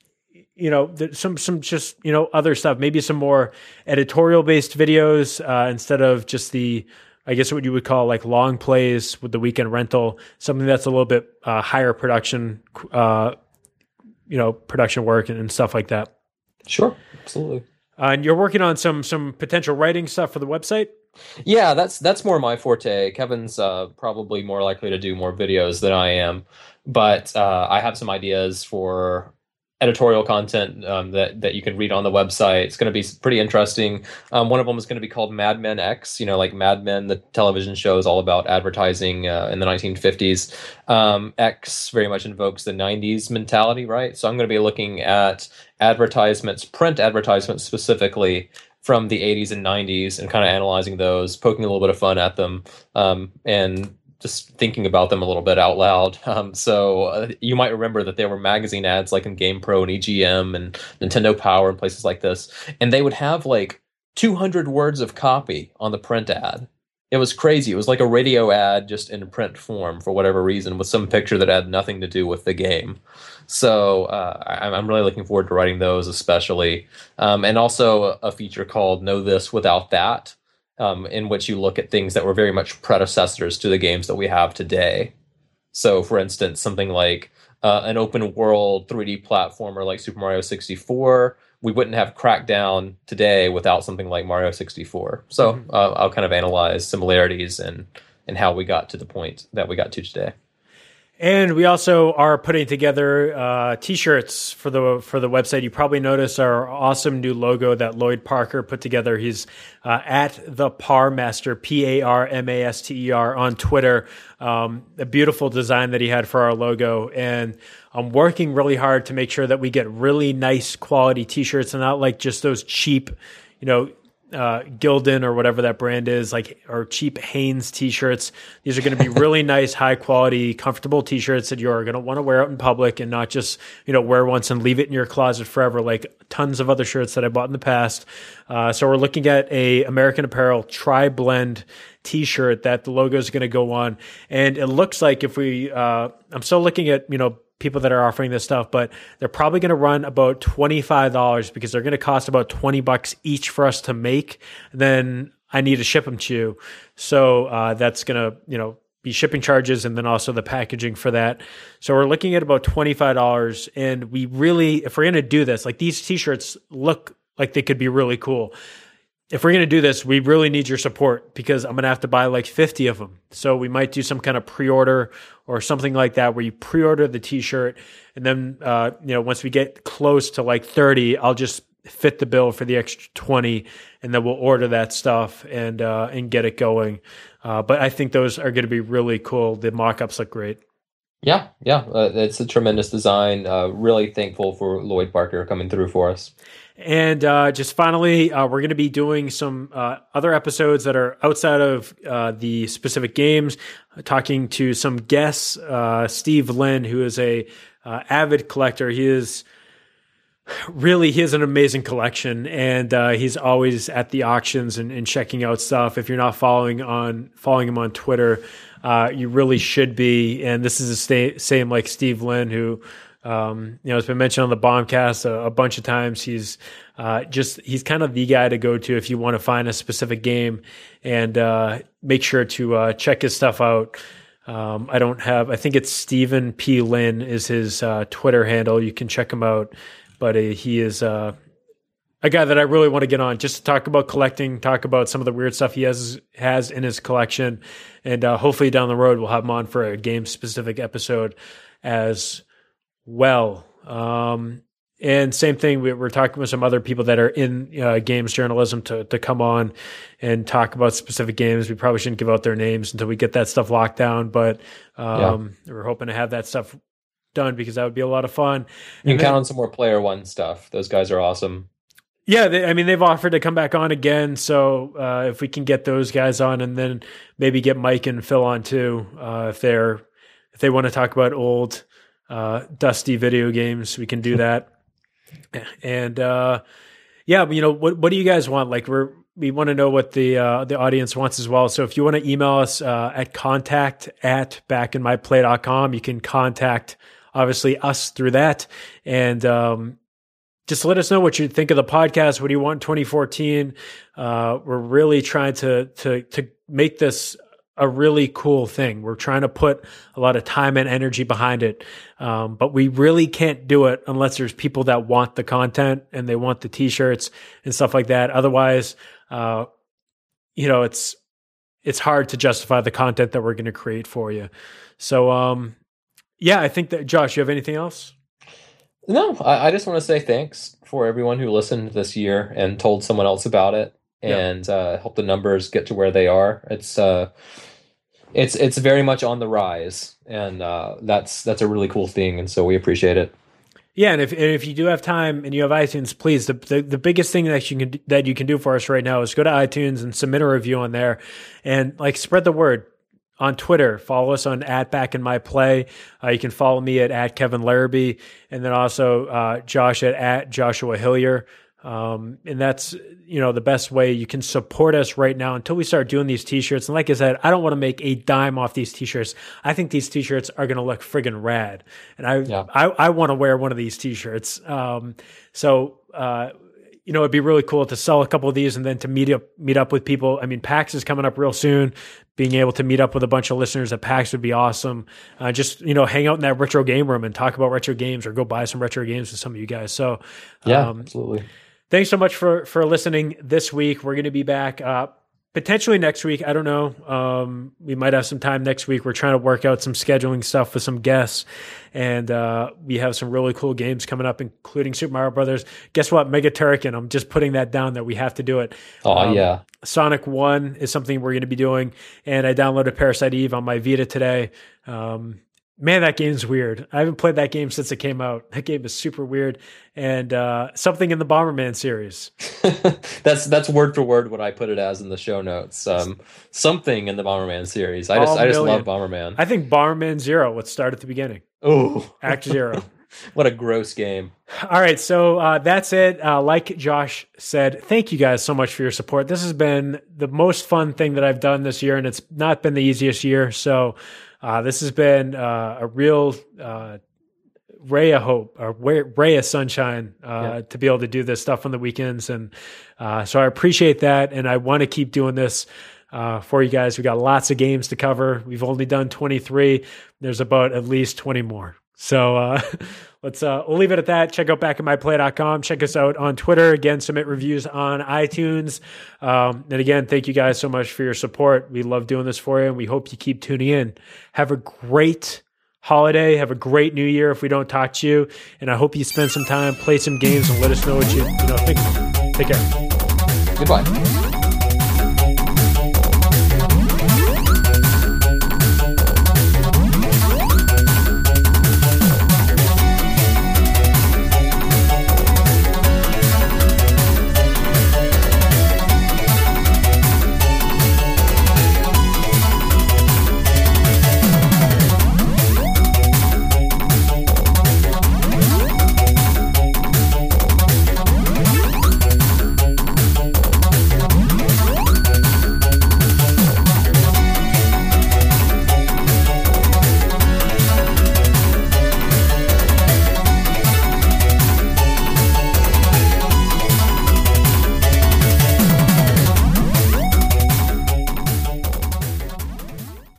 you know, some, some just, you know, other stuff, maybe some more editorial based videos, uh, instead of just the, I guess what you would call like long plays with the weekend rental, something that's a little bit, uh, higher production, uh, you know, production work and, and stuff like that. Sure. Absolutely. Uh, and you're working on some, some potential writing stuff for the website? Yeah, that's, that's more my forte. Kevin's, uh, probably more likely to do more videos than I am, but, uh, I have some ideas for editorial content um, that that you can read on the website. It's going to be pretty interesting. Um, one of them is going to be called Mad Men X. You know, like Mad Men, the television show, is all about advertising uh, in the nineteen fifties. Um, X very much invokes the nineties mentality, right? So I'm going to be looking at advertisements, print advertisements specifically from the eighties and nineties, and kind of analyzing those, poking a little bit of fun at them, um, and just thinking about them a little bit out loud. Um, so uh, you might remember that there were magazine ads like in GamePro and E G M and Nintendo Power and places like this. And they would have like two hundred words of copy on the print ad. It was crazy. It was like a radio ad just in print form for whatever reason, with some picture that had nothing to do with the game. So uh, I, I'm really looking forward to writing those especially. Um, and also a feature called Know This Without That, Um, in which you look at things that were very much predecessors to the games that we have today. So, for instance, something like uh, an open world three D platformer like Super Mario sixty-four, we wouldn't have Crackdown today without something like Mario sixty-four. So mm-hmm. uh, I'll kind of analyze similarities and, and how we got to the point that we got to today. And we also are putting together uh, T-shirts for the for the website. You probably noticed our awesome new logo that Lloyd Parker put together. He's uh, at the Parmaster, P A R M A S T E R, on Twitter. Um, a beautiful design that he had for our logo. And I'm working really hard to make sure that we get really nice quality T-shirts and not like just those cheap, you know, Uh, Gildan or whatever that brand is, like, or cheap Hanes T-shirts. These are going to be really nice, high quality, comfortable T-shirts that you're going to want to wear out in public and not just, you know, wear once and leave it in your closet forever, like tons of other shirts that I bought in the past. Uh, so we're looking at a American Apparel tri-blend T-shirt that the logo is going to go on. And it looks like if we, uh, I'm still looking at, you know, people that are offering this stuff, but they're probably going to run about twenty-five dollars because they're going to cost about twenty bucks each for us to make. Then I need to ship them to you. So uh, that's going to, you know, be shipping charges and then also the packaging for that. So we're looking at about twenty-five dollars. And we really, if we're going to do this, like these T-shirts look like they could be really cool. If we're going to do this, we really need your support because I'm going to have to buy like fifty of them. So we might do some kind of pre-order or something like that where you pre-order the T-shirt. And then, uh, you know, once we get close to like thirty, I'll just fit the bill for the extra twenty and then we'll order that stuff and, uh, and get it going. Uh, but I think those are going to be really cool. The mock-ups look great. Yeah, yeah. Uh, it's a tremendous design. Uh, really thankful for Lloyd Parker coming through for us. And uh, just finally, uh, we're going to be doing some uh, other episodes that are outside of uh, the specific games, uh, talking to some guests. Uh, Steve Lynn, who is a uh, avid collector, he is really he has an amazing collection, and uh, he's always at the auctions and, and checking out stuff. If you're not following on following him on Twitter, uh, you really should be. And this is the sta- same like Steve Lynn, who. Um, you know, it's been mentioned on the Bombcast a, a bunch of times. He's uh, just, he's kind of the guy to go to if you want to find a specific game, and uh, make sure to uh, check his stuff out. Um, I don't have, I think it's Stephen P. Lynn is his uh, Twitter handle. You can check him out, but uh, he is uh, a guy that I really want to get on just to talk about collecting, talk about some of the weird stuff he has, has in his collection. And uh, hopefully down the road, we'll have him on for a game specific episode as well. Um, and same thing, we, we're talking with some other people that are in uh, games journalism to, to come on and talk about specific games. We probably shouldn't give out their names until we get that stuff locked down, but um, yeah. we're hoping to have that stuff done because that would be a lot of fun. You and can then, count on some more Player One stuff. Those guys are awesome. Yeah, they, I mean, they've offered to come back on again. So uh, if we can get those guys on, and then maybe get Mike and Phil on too, uh, if they're if they want to talk about old, uh, dusty video games, we can do that. And uh, yeah, you know, what what do you guys want? Like, we're we want to know what the uh, the audience wants as well. So if you want to email us uh, at contact at back in my play dot com, you can contact obviously us through that, and um, just let us know what you think of the podcast. What do you want in twenty fourteen? Uh, we're really trying to to to make this a really cool thing. We're trying to put a lot of time and energy behind it, um, but we really can't do it unless there's people that want the content and they want the t-shirts and stuff like that. Otherwise, uh, you know, it's it's hard to justify the content that we're going to create for you. So, um, yeah, I think that, Josh, you have anything else? No, I, I just want to say thanks for everyone who listened this year and told someone else about it, and yeah. uh, help the numbers get to where they are. It's uh, it's it's very much on the rise, and uh, that's that's a really cool thing, and so we appreciate it. Yeah, and if and if you do have time and you have iTunes, please, the, the the biggest thing that you can that you can do for us right now is go to iTunes and submit a review on there, and like spread the word. On Twitter, follow us on at Back in My Play. Uh, you can follow me at at Kevin Larrabee, and then also uh, Josh at at Joshua Hillier. Um, and that's, you know, the best way you can support us right now until we start doing these t-shirts. And like I said, I don't want to make a dime off these t-shirts. I think these t-shirts are going to look friggin' rad. And I, yeah. I, I want to wear one of these t-shirts. Um, so, uh, you know, it'd be really cool to sell a couple of these and then to meet up, meet up with people. I mean, PAX is coming up real soon. Being able to meet up with a bunch of listeners at PAX would be awesome. Uh, just, you know, hang out in that retro game room and talk about retro games, or go buy some retro games with some of you guys. So, yeah, um, absolutely. Thanks so much for, for listening this week. We're going to be back uh, potentially next week. I don't know. Um, we might have some time next week. We're trying to work out some scheduling stuff with some guests, and uh, we have some really cool games coming up, including Super Mario Brothers. Guess what? Mega Turrican. I'm just putting that down that we have to do it. Oh, um, yeah. Sonic one is something we're going to be doing, and I downloaded Parasite Eve on my Vita today. Um, man, that game's weird. I haven't played that game since it came out. That game is super weird, and uh, something in the Bomberman series. that's that's word for word what I put it as in the show notes. Um, something in the Bomberman series. I just All I just million. love Bomberman. I think Bomberman Zero. Let's start at the beginning. Oh, Act Zero. What a gross game. All right, so uh, that's it. Uh, like Josh said, thank you guys so much for your support. This has been the most fun thing that I've done this year, and it's not been the easiest year. So uh, this has been uh, a real uh, ray of hope, or ray of sunshine uh, yeah. to be able to do this stuff on the weekends. And uh, so I appreciate that, and I want to keep doing this uh, for you guys. We got lots of games to cover. We've only done twenty-three. There's about at least twenty more. So uh, let's uh, we'll leave it at that. Check out back in my play dot com. Check us out on Twitter. Again, submit reviews on iTunes. Um, and again, thank you guys so much for your support. We love doing this for you, and we hope you keep tuning in. Have a great holiday. Have a great new year if we don't talk to you. And I hope you spend some time, play some games, and let us know what you, you know think. Take care. Goodbye.